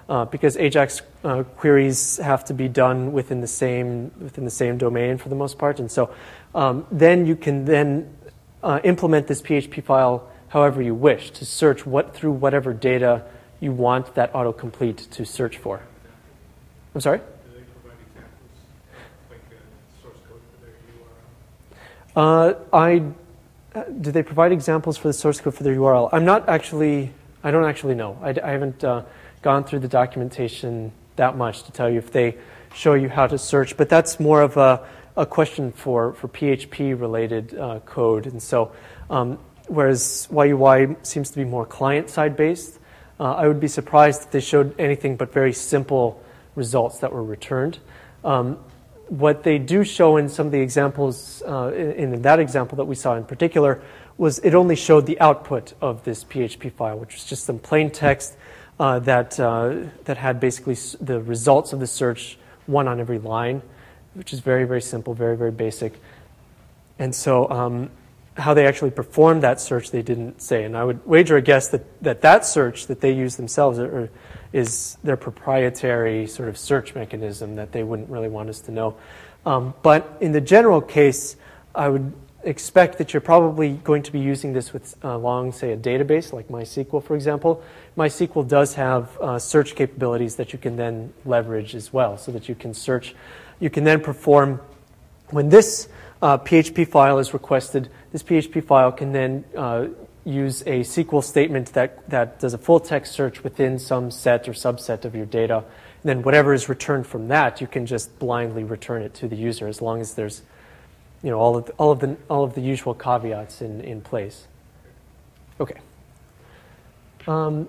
uh, because AJAX uh, queries have to be done within the same within the same domain for the most part, and so um, then you can then uh, implement this P H P file however you wish to search what through whatever data you want that autocomplete to search for. I'm sorry? Do they provide examples, like uh, source code for their U R L? Uh, I uh, do they provide examples for the source code for their U R L? I'm not actually. I don't actually know. I, I haven't uh, gone through the documentation that much to tell you if they show you how to search. But that's more of a, a question for for P H P related uh, code. And so, um, whereas Y U I seems to be more client side based, uh, I would be surprised if they showed anything but very simple results that were returned. Um, what they do show in some of the examples, uh, in, in that example that we saw in particular, was it only showed the output of this P H P file, which was just some plain text uh, that uh, that had basically s- the results of the search, one on every line, which is very, very simple, very, very basic. And so um, how they actually performed that search, they didn't say. And I would wager a guess that that, that search that they use themselves are, is their proprietary sort of search mechanism that they wouldn't really want us to know. Um, but in the general case, I would expect that you're probably going to be using this with uh, along, say, a database like MySQL, for example. MySQL does have uh, search capabilities that you can then leverage as well, so that you can search. You can then perform, when this uh, P H P file is requested, this P H P file can then uh, use a S Q L statement that, that does a full text search within some set or subset of your data. And then whatever is returned from that, you can just blindly return it to the user as long as there's you know, all of the, all of the all of the usual caveats in, in place. Okay. Um,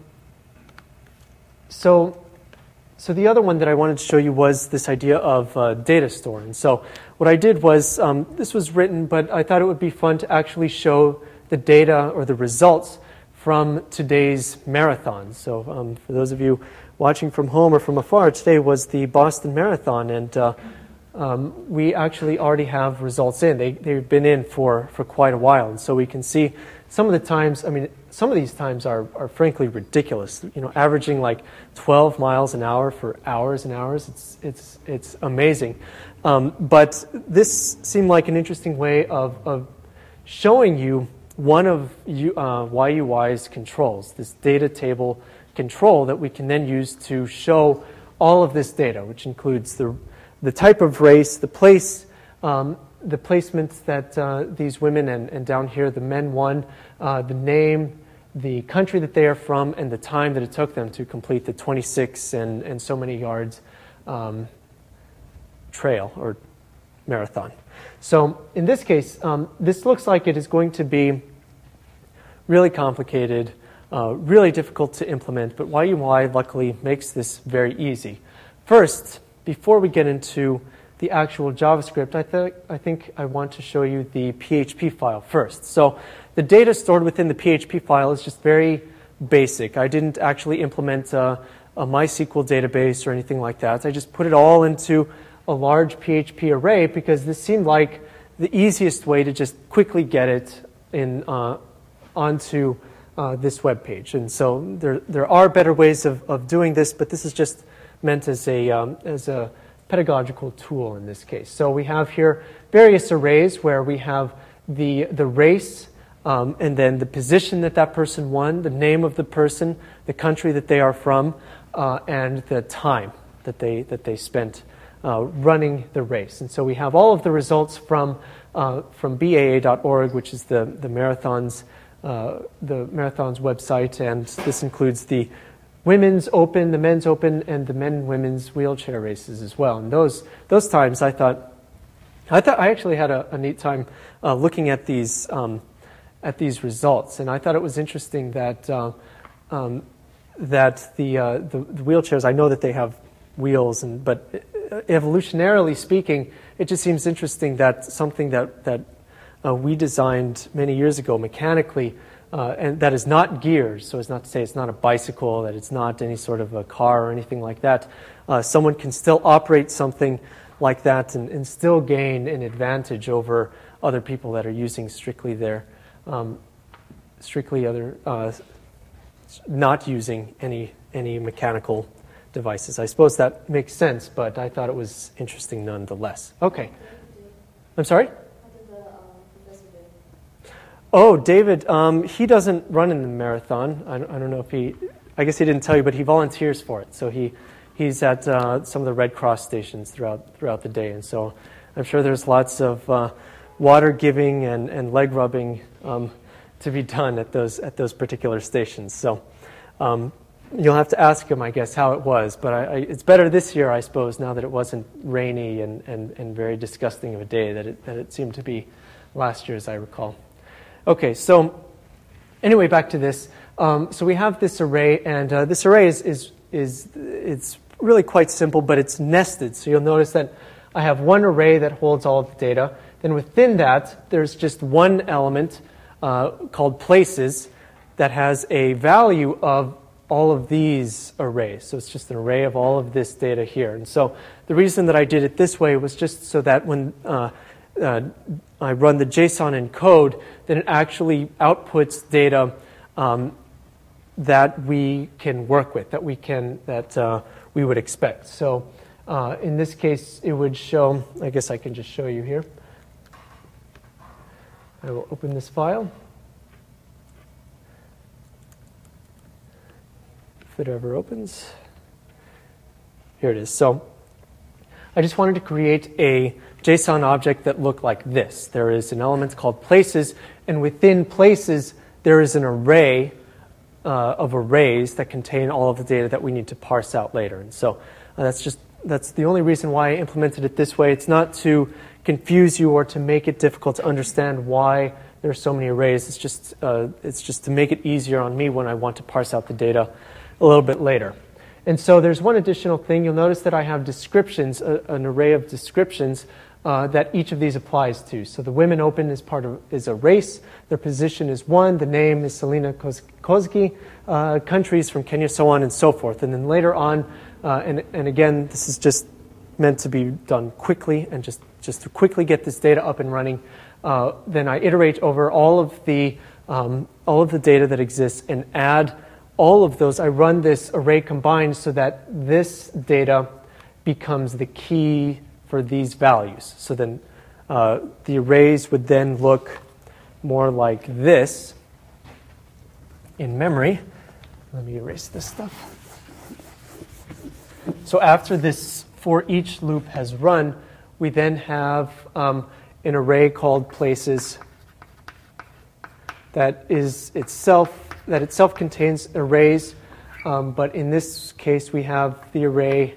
so, so the other one that I wanted to show you was this idea of uh, data store. And so, what I did was um, this was written, but I thought it would be fun to actually show the data or the results from today's marathon. So, um, for those of you watching from home or from afar, today was the Boston Marathon, and uh, Um, we actually already have results in. They, they've been in for, for quite a while. And so we can see some of the times, I mean, some of these times are, are frankly ridiculous. You know, averaging like twelve miles an hour for hours and hours. It's, it's, it's amazing. Um, but this seemed like an interesting way of, of showing you one of you, uh, Y U I's controls, this data table control that we can then use to show all of this data, which includes the the type of race, the place, um, the placements that uh, these women, and, and down here the men won, uh, the name, the country that they are from, and the time that it took them to complete the twenty-six and, and so many yards um, trail or marathon. So in this case, um, this looks like it is going to be really complicated, uh, really difficult to implement, but Y U I luckily makes this very easy. First, before we get into the actual JavaScript, I, th- I think I want to show you the P H P file first. So the data stored within the P H P file is just very basic. I didn't actually implement a, a MySQL database or anything like that. I just put it all into a large P H P array because this seemed like the easiest way to just quickly get it in uh, onto uh, this web page. And so there, there are better ways of, of doing this, but this is just meant as a um, as a pedagogical tool in this case. So we have here various arrays where we have the the race um, and then the position that that person won, the name of the person, the country that they are from, uh, and the time that they that they spent uh, running the race. And so we have all of the results from uh, from B A A dot org, which is the the marathon's uh, the marathon's website, and this includes the women's open, the men's open, and the men and women's wheelchair races as well. And those those times, I thought, I thought I actually had a, a neat time uh, looking at these um, at these results, and I thought it was interesting that uh, um, that the, uh, the the wheelchairs. I know that they have wheels, and but evolutionarily speaking, it just seems interesting that something that that uh, we designed many years ago mechanically. Uh, and that is not gears, so as not to say it's not a bicycle, that it's not any sort of a car or anything like that. Uh, someone can still operate something like that and, and still gain an advantage over other people that are using strictly their, um, strictly other, uh, not using any any mechanical devices. I suppose that makes sense, but I thought it was interesting nonetheless. Okay. I'm sorry? How did the um, professor do? Oh, David, um, he doesn't run in the marathon. I don't, I don't know if he, I guess he didn't tell you, but he volunteers for it. So he, he's at uh, some of the Red Cross stations throughout throughout the day. And so I'm sure there's lots of uh, water giving and, and leg rubbing um, to be done at those at those particular stations. So um, you'll have to ask him, I guess, how it was. But I, I, it's better this year, I suppose, now that it wasn't rainy and, and, and very disgusting of a day that it, that it seemed to be last year, as I recall. Okay, so anyway, back to this. Um, so we have this array, and uh, this array is, is, is it's really quite simple, but it's nested. So you'll notice that I have one array that holds all of the data. Then within that, there's just one element uh, called places that has a value of all of these arrays. So it's just an array of all of this data here. And so the reason that I did it this way was just so that when uh, uh, I run the JSON encode, then it actually outputs data um, that we can work with, that we can, that uh, we would expect. So uh, in this case, it would show, I guess I can just show you here. I will open this file. If it ever opens. Here it is. So I just wanted to create a JSON object that looked like this. There is an element called places, and within places, there is an array uh, of arrays that contain all of the data that we need to parse out later. And so uh, that's just that's the only reason why I implemented it this way. It's not to confuse you or to make it difficult to understand why there are so many arrays. It's just uh, it's just to make it easier on me when I want to parse out the data a little bit later. And so there's one additional thing. You'll notice that I have descriptions, a, an array of descriptions uh, that each of these applies to. So the women open is part of is a race. Their position is one. The name is Selina Kosgei. Uh, countries from Kenya, so on and so forth. And then later on, uh, and, and again, this is just meant to be done quickly and just, just to quickly get this data up and running. Uh, then I iterate over all of the um, all of the data that exists and add all of those. I run this array combined so that this data becomes the key for these values. So then uh, the arrays would then look more like this in memory. Let me erase this stuff. So after this for each loop has run, we then have um, an array called places that is itself that itself contains arrays, um, but in this case we have the array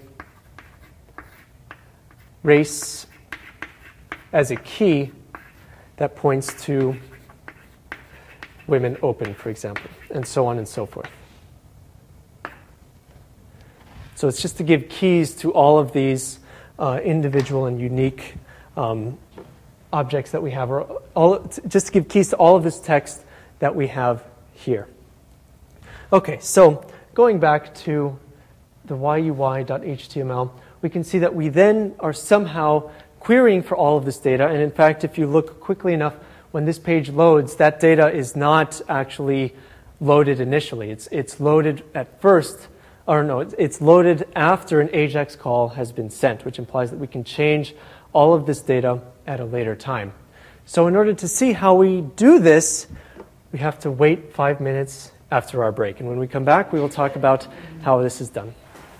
race as a key that points to women open, for example, and so on and so forth. So it's just to give keys to all of these uh, individual and unique um, objects that we have, or all, just to give keys to all of this text that we have here. Okay, so going back to the Y U I dot H T M L, we can see that we then are somehow querying for all of this data. And in fact, if you look quickly enough, when this page loads, that data is not actually loaded initially. It's, it's loaded at first, or no, it's loaded after an AJAX call has been sent, which implies that we can change all of this data at a later time. So in order to see how we do this, we have to wait five minutes after our break. And when we come back, we will talk about how this is done.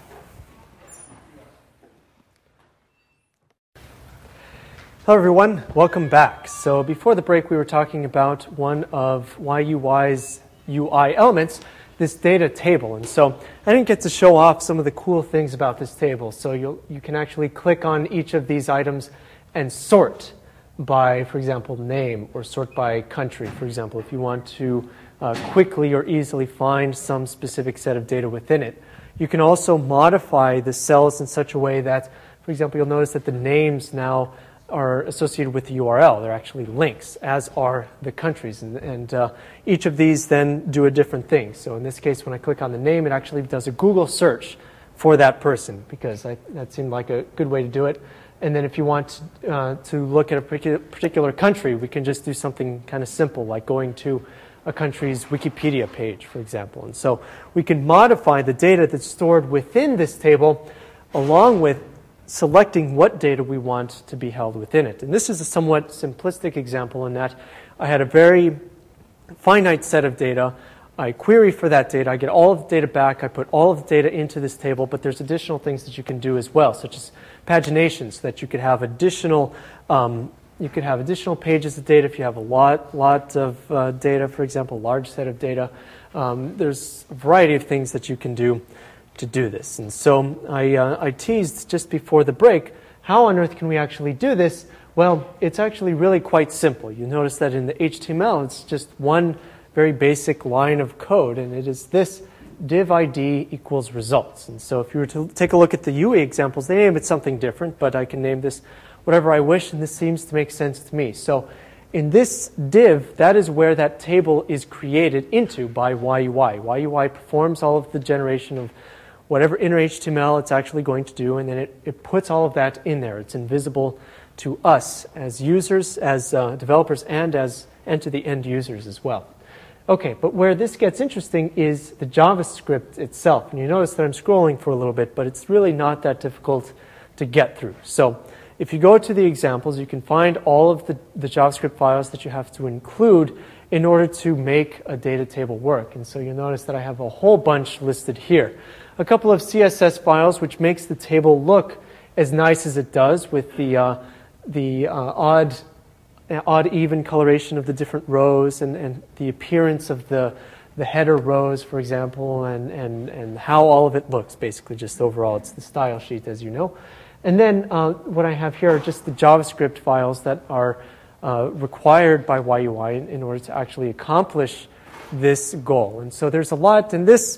Hello, everyone. Welcome back. So before the break, we were talking about one of Y U Y's U I elements, this data table. And so I didn't get to show off some of the cool things about this table. So you'll, you can actually click on each of these items and sort by, for example, name, or sort by country, for example, if you want to uh, quickly or easily find some specific set of data within it. You can also modify the cells in such a way that, for example, you'll notice that the names now are associated with the U R L. They're actually links, as are the countries. And, and uh, each of these then do a different thing. So in this case, when I click on the name, it actually does a Google search for that person, because I, that seemed like a good way to do it. And then if you want uh, to look at a particular country, we can just do something kind of simple, like going to a country's Wikipedia page, for example. And so we can modify the data that's stored within this table along with selecting what data we want to be held within it. And this is a somewhat simplistic example in that I had a very finite set of data. I query for that data. I get all of the data back. I put all of the data into this table, but there's additional things that you can do as well, such as pagination, so that you could have additional um, you could have additional pages of data if you have a lot lot of uh, data, for example, a large set of data. Um, there's a variety of things that you can do to do this. And so I, uh, I teased just before the break, how on earth can we actually do this? Well, it's actually really quite simple. You notice that in the H T M L, it's just one very basic line of code, and it is this div I D equals results. And so if you were to take a look at the U I examples, they name it something different, but I can name this whatever I wish, and this seems to make sense to me. So in this div, that is where that table is created into by Y U I. Y U I performs all of the generation of whatever inner H T M L it's actually going to do, and then it, it puts all of that in there. It's invisible to us as users, as uh, developers, and as and to the end users as well. Okay, but where this gets interesting is the JavaScript itself. And you notice that I'm scrolling for a little bit, but it's really not that difficult to get through. So if you go to the examples, you can find all of the, the JavaScript files that you have to include in order to make a data table work. And so you'll notice that I have a whole bunch listed here. A couple of C S S files, which makes the table look as nice as it does with the, uh, the uh, odd, odd even coloration of the different rows and, and the appearance of the, the header rows, for example, and, and, and how all of it looks, basically, just overall. It's the style sheet, as you know. And then uh, what I have here are just the JavaScript files that are uh, required by Y U I in, in order to actually accomplish this goal. And so there's a lot, and this,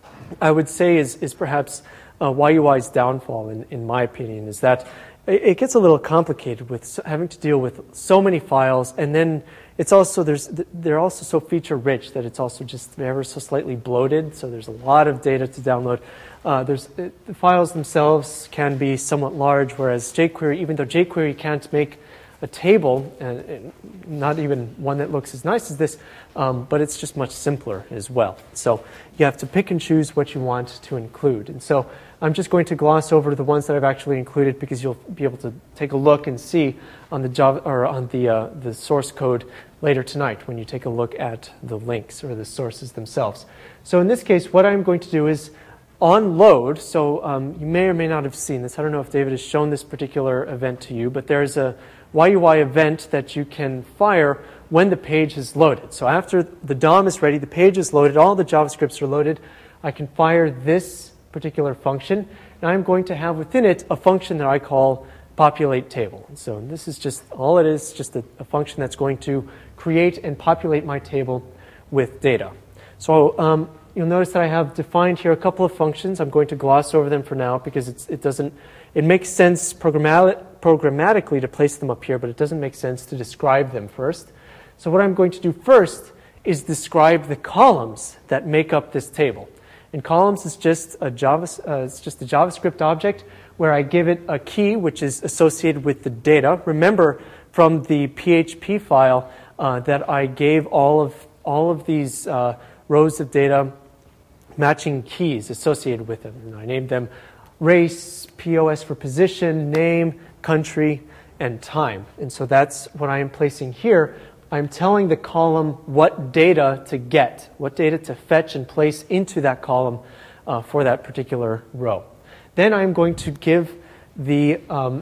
I would say, is, is perhaps uh, Y U I's downfall, in, in my opinion, is that it, it gets a little complicated with so, having to deal with so many files, and then it's also, there's, they're also so feature-rich that it's also just ever so slightly bloated, so there's a lot of data to download. Uh, there's, uh, the files themselves can be somewhat large, whereas jQuery, even though jQuery can't make a table, and, and not even one that looks as nice as this, um, but it's just much simpler as well. So you have to pick and choose what you want to include. And so I'm just going to gloss over the ones that I've actually included because you'll be able to take a look and see on the Java or on the uh, the source code later tonight when you take a look at the links or the sources themselves. So in this case, what I'm going to do is on load, so um, you may or may not have seen this. I don't know if David has shown this particular event to you, but there's a Y U I event that you can fire when the page is loaded. So after the D O M is ready, the page is loaded, all the JavaScripts are loaded, I can fire this particular function, and I'm going to have within it a function that I call populate table. And so this is just, all it is, just a, a function that's going to create and populate my table with data. So um, you'll notice that I have defined here a couple of functions. I'm going to gloss over them for now because it's, it doesn't, it makes sense programmatic, programmatically to place them up here, but it doesn't make sense to describe them first. So what I'm going to do first is describe the columns that make up this table. And columns is just a Java, uh, it's just a JavaScript object where I give it a key which is associated with the data. Remember from the P H P file uh, that I gave all of all of these uh, rows of data matching keys associated with them. And I named them race, P O S for position, name, country, and time. And so that's what I am placing here. I'm telling the column what data to get, what data to fetch and place into that column uh, for that particular row. Then I'm going to give the, um,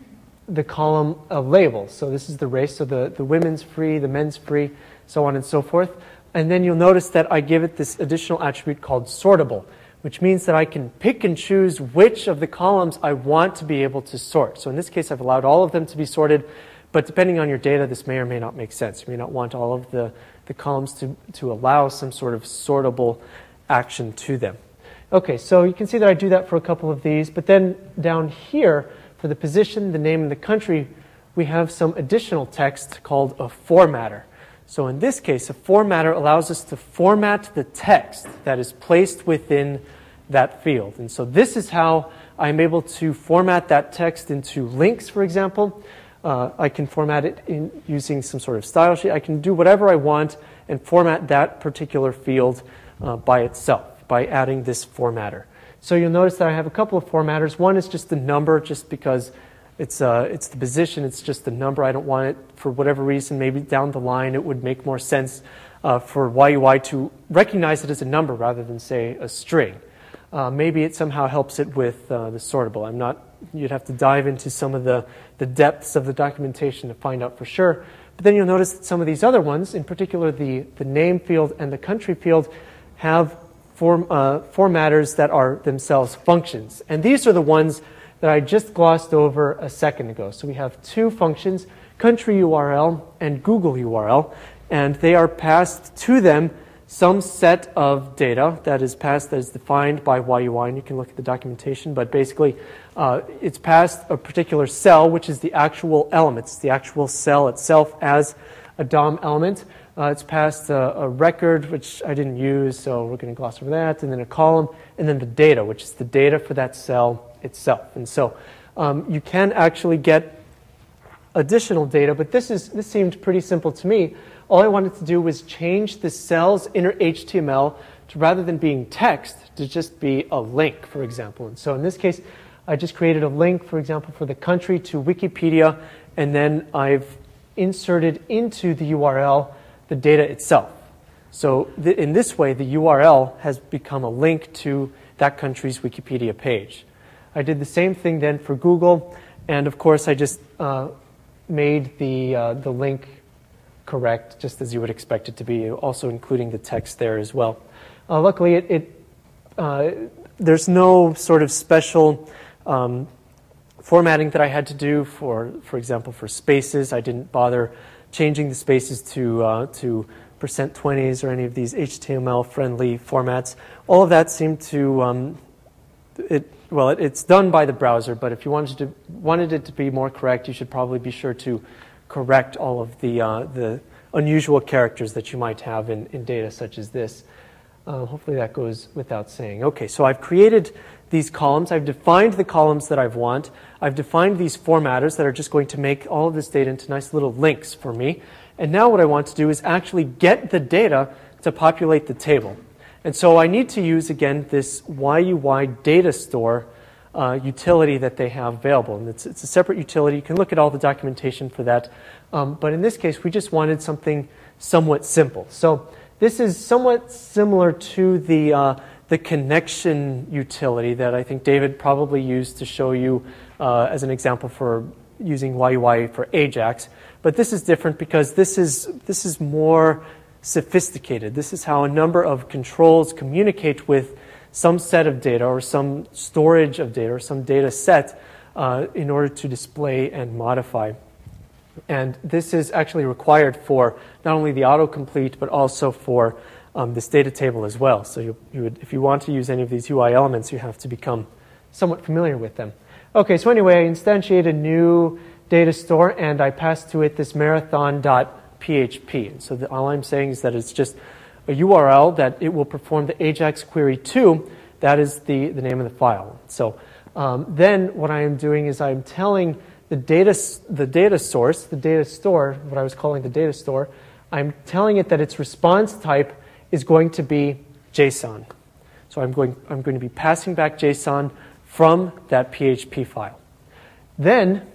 the column a label. So this is the race, so the, the women's free, the men's free, so on and so forth. And then you'll notice that I give it this additional attribute called sortable, which means that I can pick and choose which of the columns I want to be able to sort. So in this case, I've allowed all of them to be sorted, but depending on your data, this may or may not make sense. You may not want all of the, the columns to, to allow some sort of sortable action to them. Okay, so you can see that I do that for a couple of these, but then down here, for the position, the name, and the country, we have some additional text called a formatter. So in this case, a formatter allows us to format the text that is placed within that field. And so this is how I'm able to format that text into links, for example. Uh, I can format it in using some sort of style sheet. I can do whatever I want, and format that particular field uh, by itself, by adding this formatter. So you'll notice that I have a couple of formatters. One is just the number, just because it's, uh, it's the position, it's just the number. I don't want it, for whatever reason, maybe down the line it would make more sense uh, for Y U I to recognize it as a number rather than, say, a string. Uh, maybe it somehow helps it with uh, the sortable. I'm not, you'd have to dive into some of the, the depths of the documentation to find out for sure. But then you'll notice that some of these other ones, in particular the, the name field and the country field, have form, uh, formatters that are themselves functions. And these are the ones that I just glossed over a second ago. So we have two functions, country U R L and Google U R L, and they are passed to them some set of data that is passed, that is defined by Y U I, and you can look at the documentation, but basically uh, it's passed a particular cell, which is the actual element. It's the actual cell itself as a D O M element. Uh, it's passed a, a record, which I didn't use, so we're going to gloss over that, and then a column, and then the data, which is the data for that cell itself. And so um, you can actually get additional data, but this is this seemed pretty simple to me. All I wanted to do was change the cell's inner H T M L to, rather than being text, to just be a link, for example. And so in this case, I just created a link, for example, for the country to Wikipedia, and then I've inserted into the U R L the data itself. So th- in this way, the U R L has become a link to that country's Wikipedia page. I did the same thing then for Google, and of course I just uh, made the, uh, the link correct, just as you would expect it to be, also including the text there as well. Uh, luckily, it, it uh, there's no sort of special um, formatting that I had to do for, for example, for spaces. I didn't bother changing the spaces to uh, to percent twenties or any of these H T M L-friendly formats. All of that seemed to um, it. Well, it, it's done by the browser, but if you wanted to wanted it to be more correct, you should probably be sure to correct all of the uh, the unusual characters that you might have in, in data such as this. Uh, hopefully that goes without saying. Okay, so I've created these columns. I've defined the columns that I want. I've defined these formatters that are just going to make all of this data into nice little links for me. And now what I want to do is actually get the data to populate the table. And so I need to use, again, this Y U I data store uh, utility that they have available. And it's, it's a separate utility. You can look at all the documentation for that. Um, but in this case, we just wanted something somewhat simple. So this is somewhat similar to the, uh, the connection utility that I think David probably used to show you uh, as an example for using Y U I for Ajax. But this is different because this is, this is more sophisticated. This is how a number of controls communicate with some set of data or some storage of data or some data set uh, in order to display and modify. And this is actually required for not only the autocomplete, but also for um, this data table as well. So you, you would, if you want to use any of these U I elements, you have to become somewhat familiar with them. Okay, so anyway, I instantiate a new data store, and I pass to it this marathon.php. And so the, all I'm saying is that it's just a U R L that it will perform the Ajax query to. That is the, the name of the file. So um, then what I am doing is I'm telling the data, the data source, the data store, what I was calling the data store, I'm telling it that its response type is going to be JSON. So I'm going, I'm going to be passing back JSON from that P H P file. Then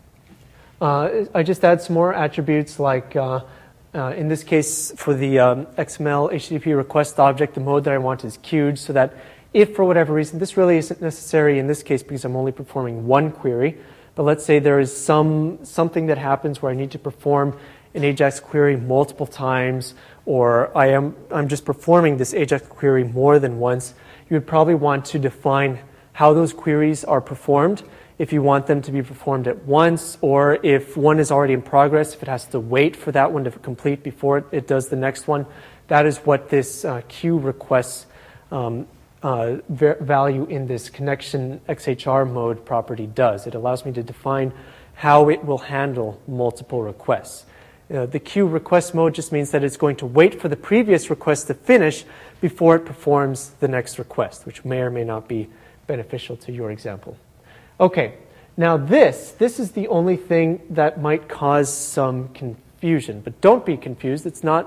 uh, I just add some more attributes like, uh, uh, in this case, for the um, X M L H T T P request object, the mode that I want is queued, so that if for whatever reason, this really isn't necessary in this case because I'm only performing one query, but let's say there is some something that happens where I need to perform an Ajax query multiple times, or I am I'm just performing this Ajax query more than once, you would probably want to define how those queries are performed. If you want them to be performed at once, or if one is already in progress, if it has to wait for that one to complete before it, it does the next one. That is what this uh, queue requests um, uh, value in this connection X H R mode property does. It allows me to define how it will handle multiple requests. Uh, the queue request mode just means that it's going to wait for the previous request to finish before it performs the next request, which may or may not be beneficial to your example. Okay, now this, this is the only thing that might cause some confusion, but don't be confused. It's not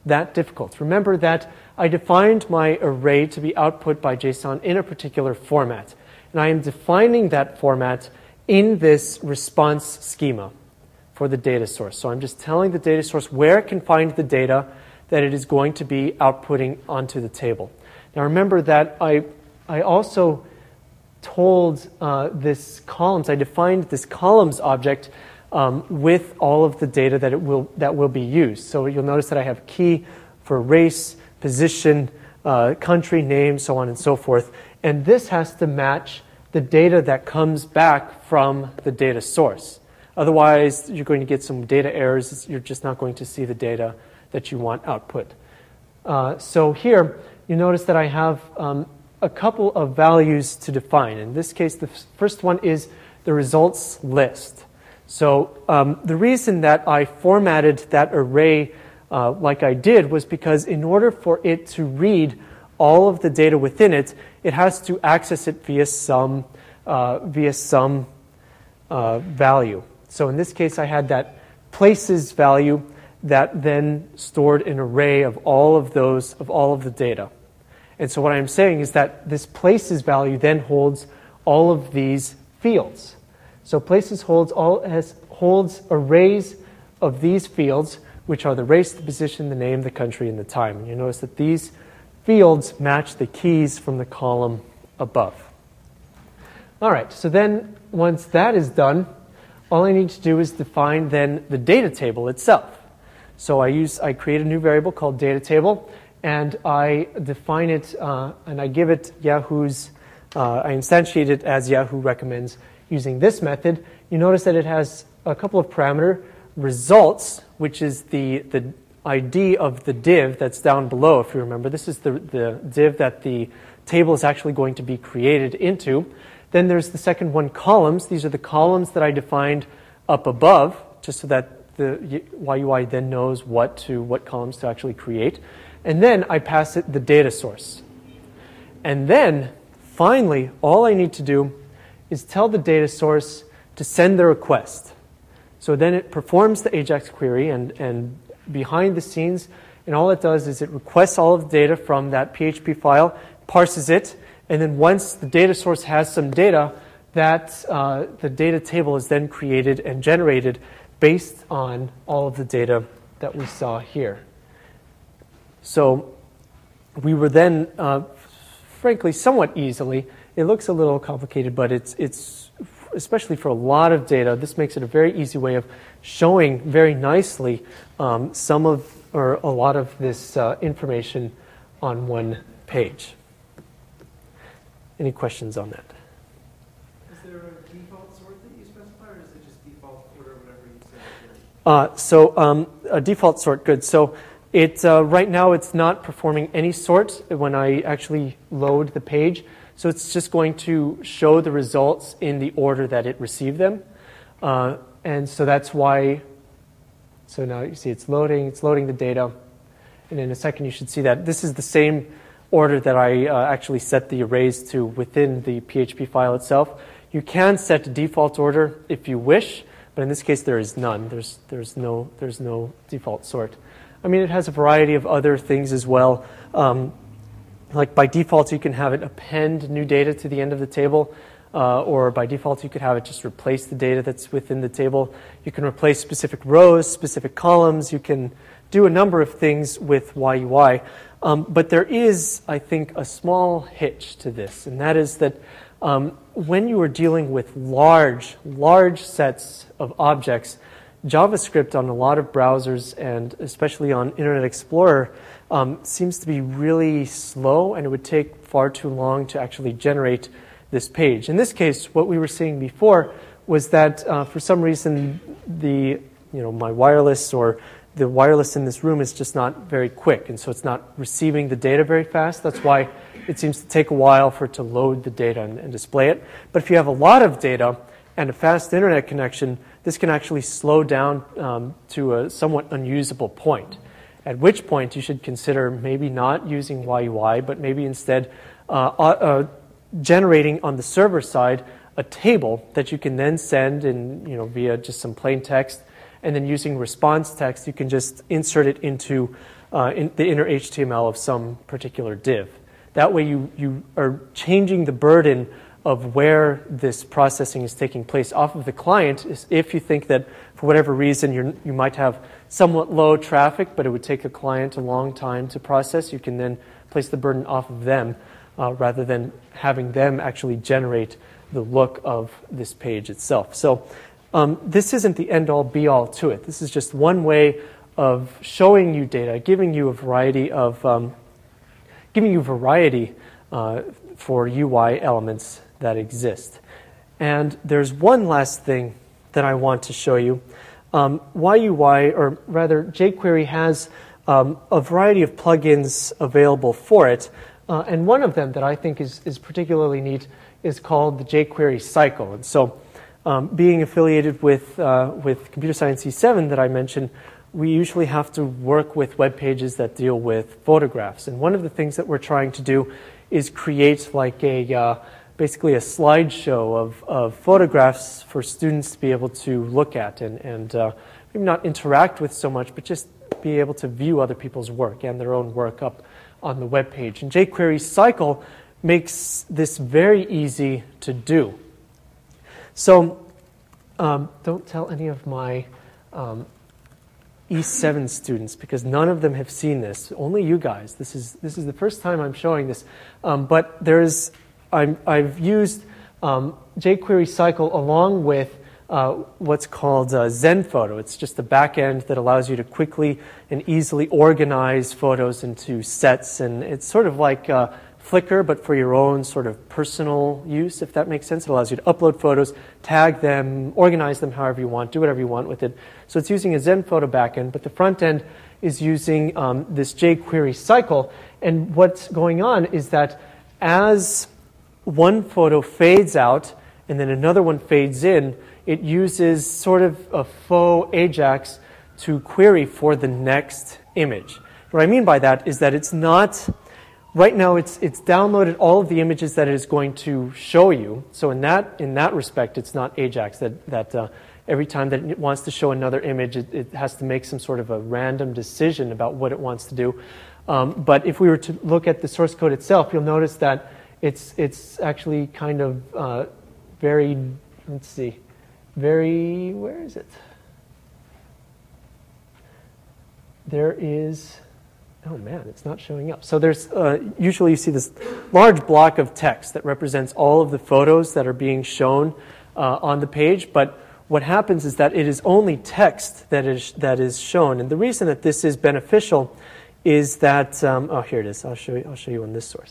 that difficult. Remember that I defined my array to be output by JSON in a particular format. And I am defining that format in this response schema for the data source. So I'm just telling the data source where it can find the data that it is going to be outputting onto the table. Now remember that I, I also told uh, this columns, I defined this columns object um, with all of the data that it will that will be used. So you'll notice that I have key for race, position, uh, country, name, so on and so forth. And this has to match the data that comes back from the data source. Otherwise, you're going to get some data errors. You're just not going to see the data that you want output. Uh, so here, you notice that I have um, a couple of values to define. In this case, the f- first one is the results list. So um, the reason that I formatted that array uh, like I did was because in order for it to read all of the data within it, it has to access it via some uh, via some uh, value. So in this case, I had that places value that then stored an array of all of those of all of the data. And so what I'm saying is that this places value then holds all of these fields. So places holds all has holds arrays of these fields, which are the race, the position, the name, the country, and the time. And you notice that these fields match the keys from the column above. All right, so then once that is done, all I need to do is define then the data table itself. So I use I create a new variable called data table, and I define it uh, and I give it Yahoo's. Uh, I instantiate it as Yahoo recommends using this method. You notice that it has a couple of parameter results, which is the the I D of the div that's down below. If you remember, this is the the div that the table is actually going to be created into. Then there's the second one, columns. These are the columns that I defined up above, just so that the Y U I then knows what to what columns to actually create. And then I pass it the data source. And then, finally, all I need to do is tell the data source to send the request. So then it performs the AJAX query, and, and behind the scenes, and all it does is it requests all of the data from that P H P file, parses it, and then once the data source has some data, that uh, the data table is then created and generated based on all of the data that we saw here. So we were then, uh, frankly, somewhat easily. It looks a little complicated, but it's it's especially for a lot of data. This makes it a very easy way of showing very nicely um, some of or a lot of this uh, information on one page. Any questions on that? Is there a default sort that you specify, or is it just default order, whatever you say? Uh, so um, a default sort, good. So it uh, right now it's not performing any sort when I actually load the page. So it's just going to show the results in the order that it received them. Uh, and so that's why, so now you see it's loading, it's loading the data. And in a second you should see that this is the same order that I uh, actually set the arrays to within the P H P file itself. You can set a default order if you wish, but in this case there is none. There's there's no there's no default sort. I mean, it has a variety of other things as well. Um, like by default, you can have it append new data to the end of the table, uh, or by default, you could have it just replace the data that's within the table. You can replace specific rows, specific columns. You can do a number of things with Y U I. Um, but there is, I think, a small hitch to this, and that is that um, when you are dealing with large, large sets of objects, JavaScript on a lot of browsers, and especially on Internet Explorer, um, seems to be really slow, and it would take far too long to actually generate this page. In this case, what we were seeing before was that uh, for some reason the, you know, my wireless or the wireless in this room is just not very quick, and so it's not receiving the data very fast. That's why it seems to take a while for it to load the data and, and display it. But if you have a lot of data and a fast internet connection, this can actually slow down um, to a somewhat unusable point, at which point you should consider maybe not using Y U I, but maybe instead uh, uh, generating on the server side a table that you can then send in, you know, via just some plain text. And then using response text, you can just insert it into uh, in the inner H T M L of some particular div. That way you, you are changing the burden of where this processing is taking place off of the client. If you think that for whatever reason you're, you might have somewhat low traffic, but it would take a client a long time to process, you can then place the burden off of them uh, rather than having them actually generate the look of this page itself. So um, this isn't the end-all be-all to it. This is just one way of showing you data, giving you a variety of um, giving you variety uh, for U I elements that exist. And there's one last thing that I want to show you. Um, Y U I, or rather jQuery, has um, a variety of plugins available for it. Uh, and one of them that I think is, is particularly neat is called the jQuery cycle. And so um, being affiliated with, uh, with Computer Science E seven that I mentioned, we usually have to work with web pages that deal with photographs. And one of the things that we're trying to do is create like a uh, basically a slideshow of, of photographs for students to be able to look at and, and uh, maybe not interact with so much, but just be able to view other people's work and their own work up on the web page. And jQuery cycle makes this very easy to do. So um, don't tell any of my um, E seven students, because none of them have seen this. Only you guys. This is this is the first time I'm showing this. Um, but there's I'm, I've used um, jQuery cycle along with uh, what's called uh, ZenPhoto. It's just a backend that allows you to quickly and easily organize photos into sets, and it's sort of like uh, Flickr, but for your own sort of personal use, if that makes sense. It allows you to upload photos, tag them, organize them however you want, do whatever you want with it. So it's using a ZenPhoto backend, but the front end is using um, this jQuery cycle. And what's going on is that as one photo fades out and then another one fades in, it uses sort of a faux Ajax to query for the next image. What I mean by that is that it's not... Right now, it's it's downloaded all of the images that it is going to show you. So in that in that respect, it's not Ajax. That that uh, every time that it wants to show another image, it, it has to make some sort of a random decision about what it wants to do. Um, but if we were to look at the source code itself, you'll notice that it's it's actually kind of uh, very. Let's see, very. Where is it? There is. Oh man, it's not showing up. So there's uh, usually you see this large block of text that represents all of the photos that are being shown uh, on the page. But what happens is that it is only text that is that is shown. And the reason that this is beneficial is that um, oh here it is. I'll show you. I'll show you on this source.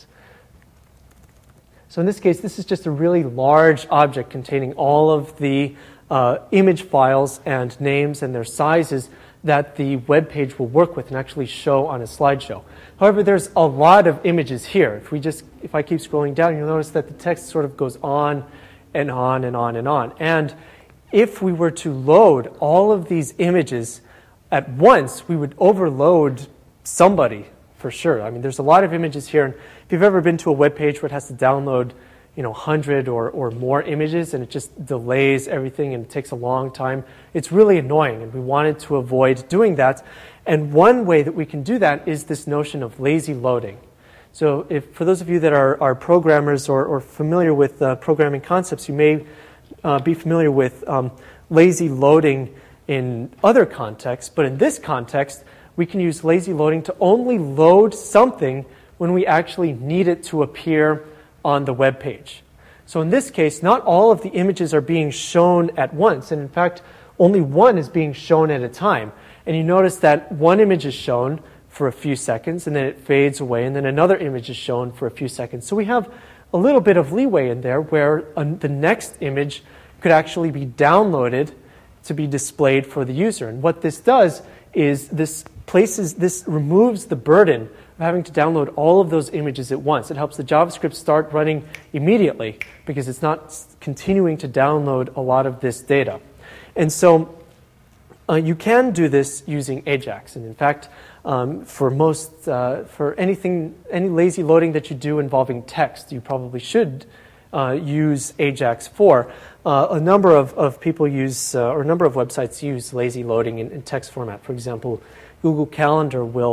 So in this case, this is just a really large object containing all of the uh, image files and names and their sizes that the web page will work with and actually show on a slideshow. However, there's a lot of images here. If we just, if I keep scrolling down, you'll notice that the text sort of goes on and on and on and on. And if we were to load all of these images at once, we would overload somebody for sure. I mean, there's a lot of images here. And if you've ever been to a web page where it has to download, you know, one hundred or, or more images, and it just delays everything and it takes a long time, it's really annoying, and we wanted to avoid doing that. And one way that we can do that is this notion of lazy loading. So if, for those of you that are, are programmers or, or familiar with uh, programming concepts, you may uh, be familiar with um, lazy loading in other contexts, but in this context, we can use lazy loading to only load something when we actually need it to appear on the web page. So in this case, not all of the images are being shown at once, and in fact, only one is being shown at a time. And you notice that one image is shown for a few seconds, and then it fades away, and then another image is shown for a few seconds. So we have a little bit of leeway in there where uh, the next image could actually be downloaded to be displayed for the user. And what this does is this places, this removes the burden of having to download all of those images at once. It helps the JavaScript start running immediately because it's not continuing to download a lot of this data. And so uh, you can do this using Ajax. And in fact, um, for most, uh, for anything, any lazy loading that you do involving text, you probably should uh, use Ajax for. Uh, a number of, of people use, uh, or a number of websites use lazy loading in, in text format. For example, Google Calendar will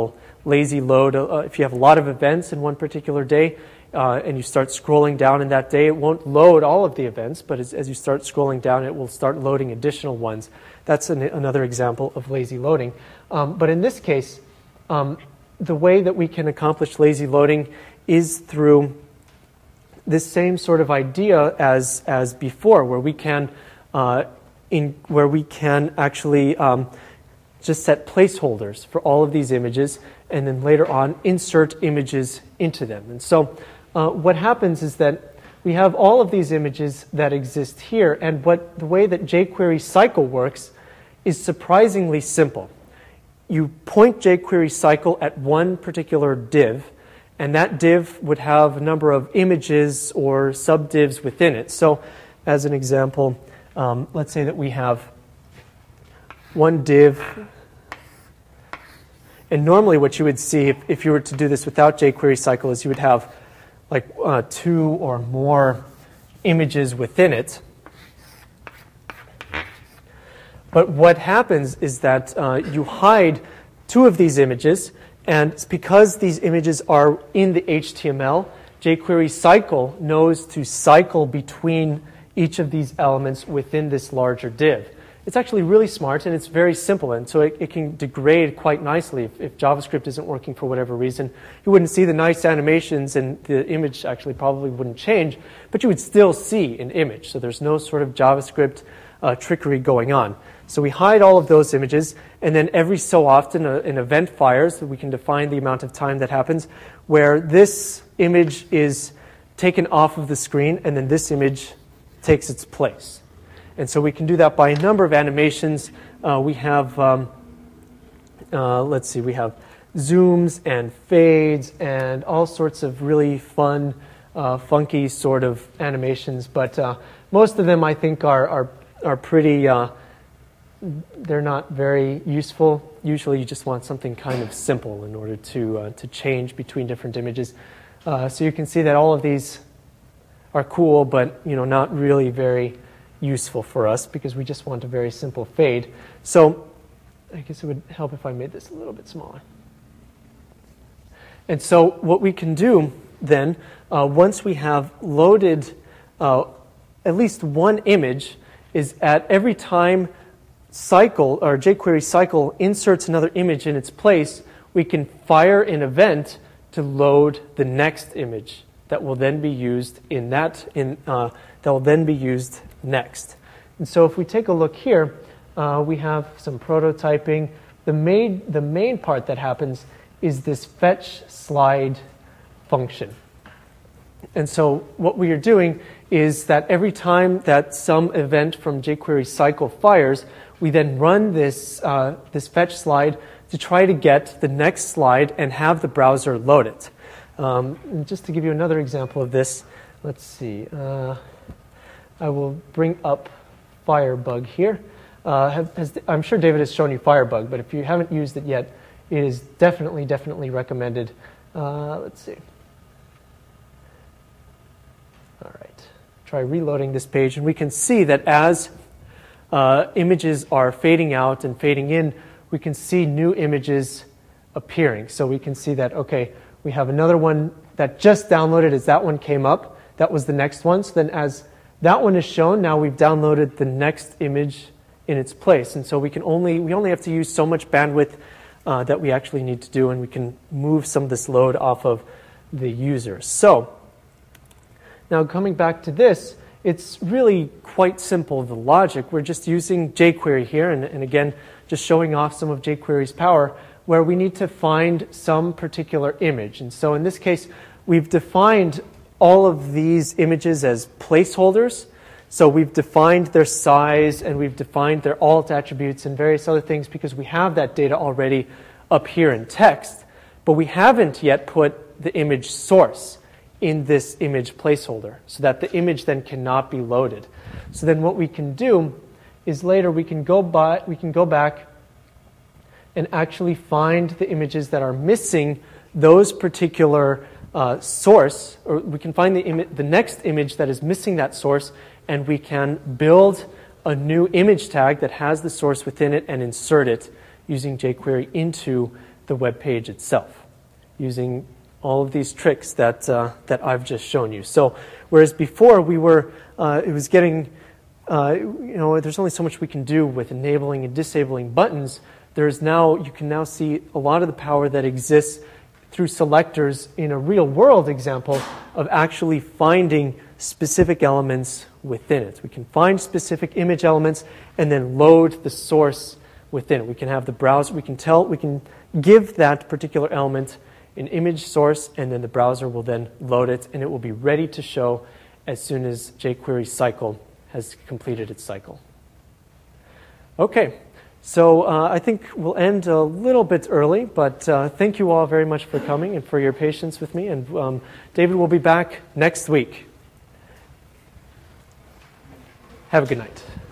lazy load. Uh, if you have a lot of events in one particular day, uh, and you start scrolling down in that day, it won't load all of the events, but as, as you start scrolling down, it will start loading additional ones. That's an, another example of lazy loading. Um, but in this case, um, the way that we can accomplish lazy loading is through this same sort of idea as as before, where we can uh, in where we can actually um, just set placeholders for all of these images, and then later on insert images into them. And so, uh, what happens is that we have all of these images that exist here, and what the way that jQuery cycle works is surprisingly simple. You point jQuery cycle at one particular div, and that div would have a number of images or subdivs within it. So as an example, um, let's say that we have one div. And normally what you would see if, if you were to do this without jQuery cycle is you would have like uh, two or more images within it. But what happens is that uh, you hide two of these images, and it's because these images are in the H T M L, jQuery cycle knows to cycle between each of these elements within this larger div. It's actually really smart, and it's very simple, and so it, it can degrade quite nicely. If, if JavaScript isn't working for whatever reason, you wouldn't see the nice animations, and the image actually probably wouldn't change, but you would still see an image. So there's no sort of JavaScript uh, trickery going on. So we hide all of those images, and then every so often a, an event fires, so we can define the amount of time that happens, where this image is taken off of the screen, and then this image takes its place. And so we can do that by a number of animations. Uh, we have, um, uh, let's see, we have zooms and fades and all sorts of really fun, uh, funky sort of animations. But uh, most of them, I think, are are are pretty. Uh, they're not very useful. Usually, you just want something kind of simple in order to uh, to change between different images. Uh, so you can see that all of these are cool, but you know, not really very useful for us because we just want a very simple fade. So I guess it would help if I made this a little bit smaller. And so what we can do then, uh, once we have loaded uh, at least one image, is at every time cycle or jQuery cycle inserts another image in its place, we can fire an event to load the next image that will then be used in that in uh, that will then be used next. And so if we take a look here, uh, we have some prototyping. The main the main part that happens is this fetch slide function. And so what we are doing is that every time that some event from jQuery cycle fires, we then run this uh, this fetch slide to try to get the next slide and have the browser load it. Um, and just to give you another example of this, let's see. Uh, I will bring up Firebug here. Uh, have, has, I'm sure David has shown you Firebug, but if you haven't used it yet, it is definitely, definitely recommended. Uh, let's see. All right. Try reloading this page, and we can see that as uh, images are fading out and fading in, we can see new images appearing. So we can see that, okay, we have another one that just downloaded as that one came up. That was the next one. So then as that one is shown, now we've downloaded the next image in its place. And so we can only we only have to use so much bandwidth uh, that we actually need to do, and we can move some of this load off of the user. So now coming back to this, it's really quite simple, the logic. We're just using jQuery here, and, and again, just showing off some of jQuery's power, where we need to find some particular image. And so in this case, we've defined all of these images as placeholders. So we've defined their size, and we've defined their alt attributes and various other things because we have that data already up here in text. But we haven't yet put the image source in this image placeholder so that the image then cannot be loaded. So then what we can do is later we can go by, we can go back and actually find the images that are missing those particular uh, source, or we can find the, imi- the next image that is missing that source, and we can build a new image tag that has the source within it and insert it using jQuery into the web page itself using all of these tricks that uh, that I've just shown you. So whereas before we were, uh, it was getting, uh, you know, there's only so much we can do with enabling and disabling buttons. There's now, you can now see a lot of the power that exists through selectors in a real world example of actually finding specific elements within it. We can find specific image elements and then load the source within it. We can have the browser, we can tell, we can give that particular element an image source, and then the browser will then load it, and it will be ready to show as soon as jQuery cycle has completed its cycle. Okay, so uh, I think we'll end a little bit early, but uh, thank you all very much for coming and for your patience with me, and um, David will be back next week. Have a good night.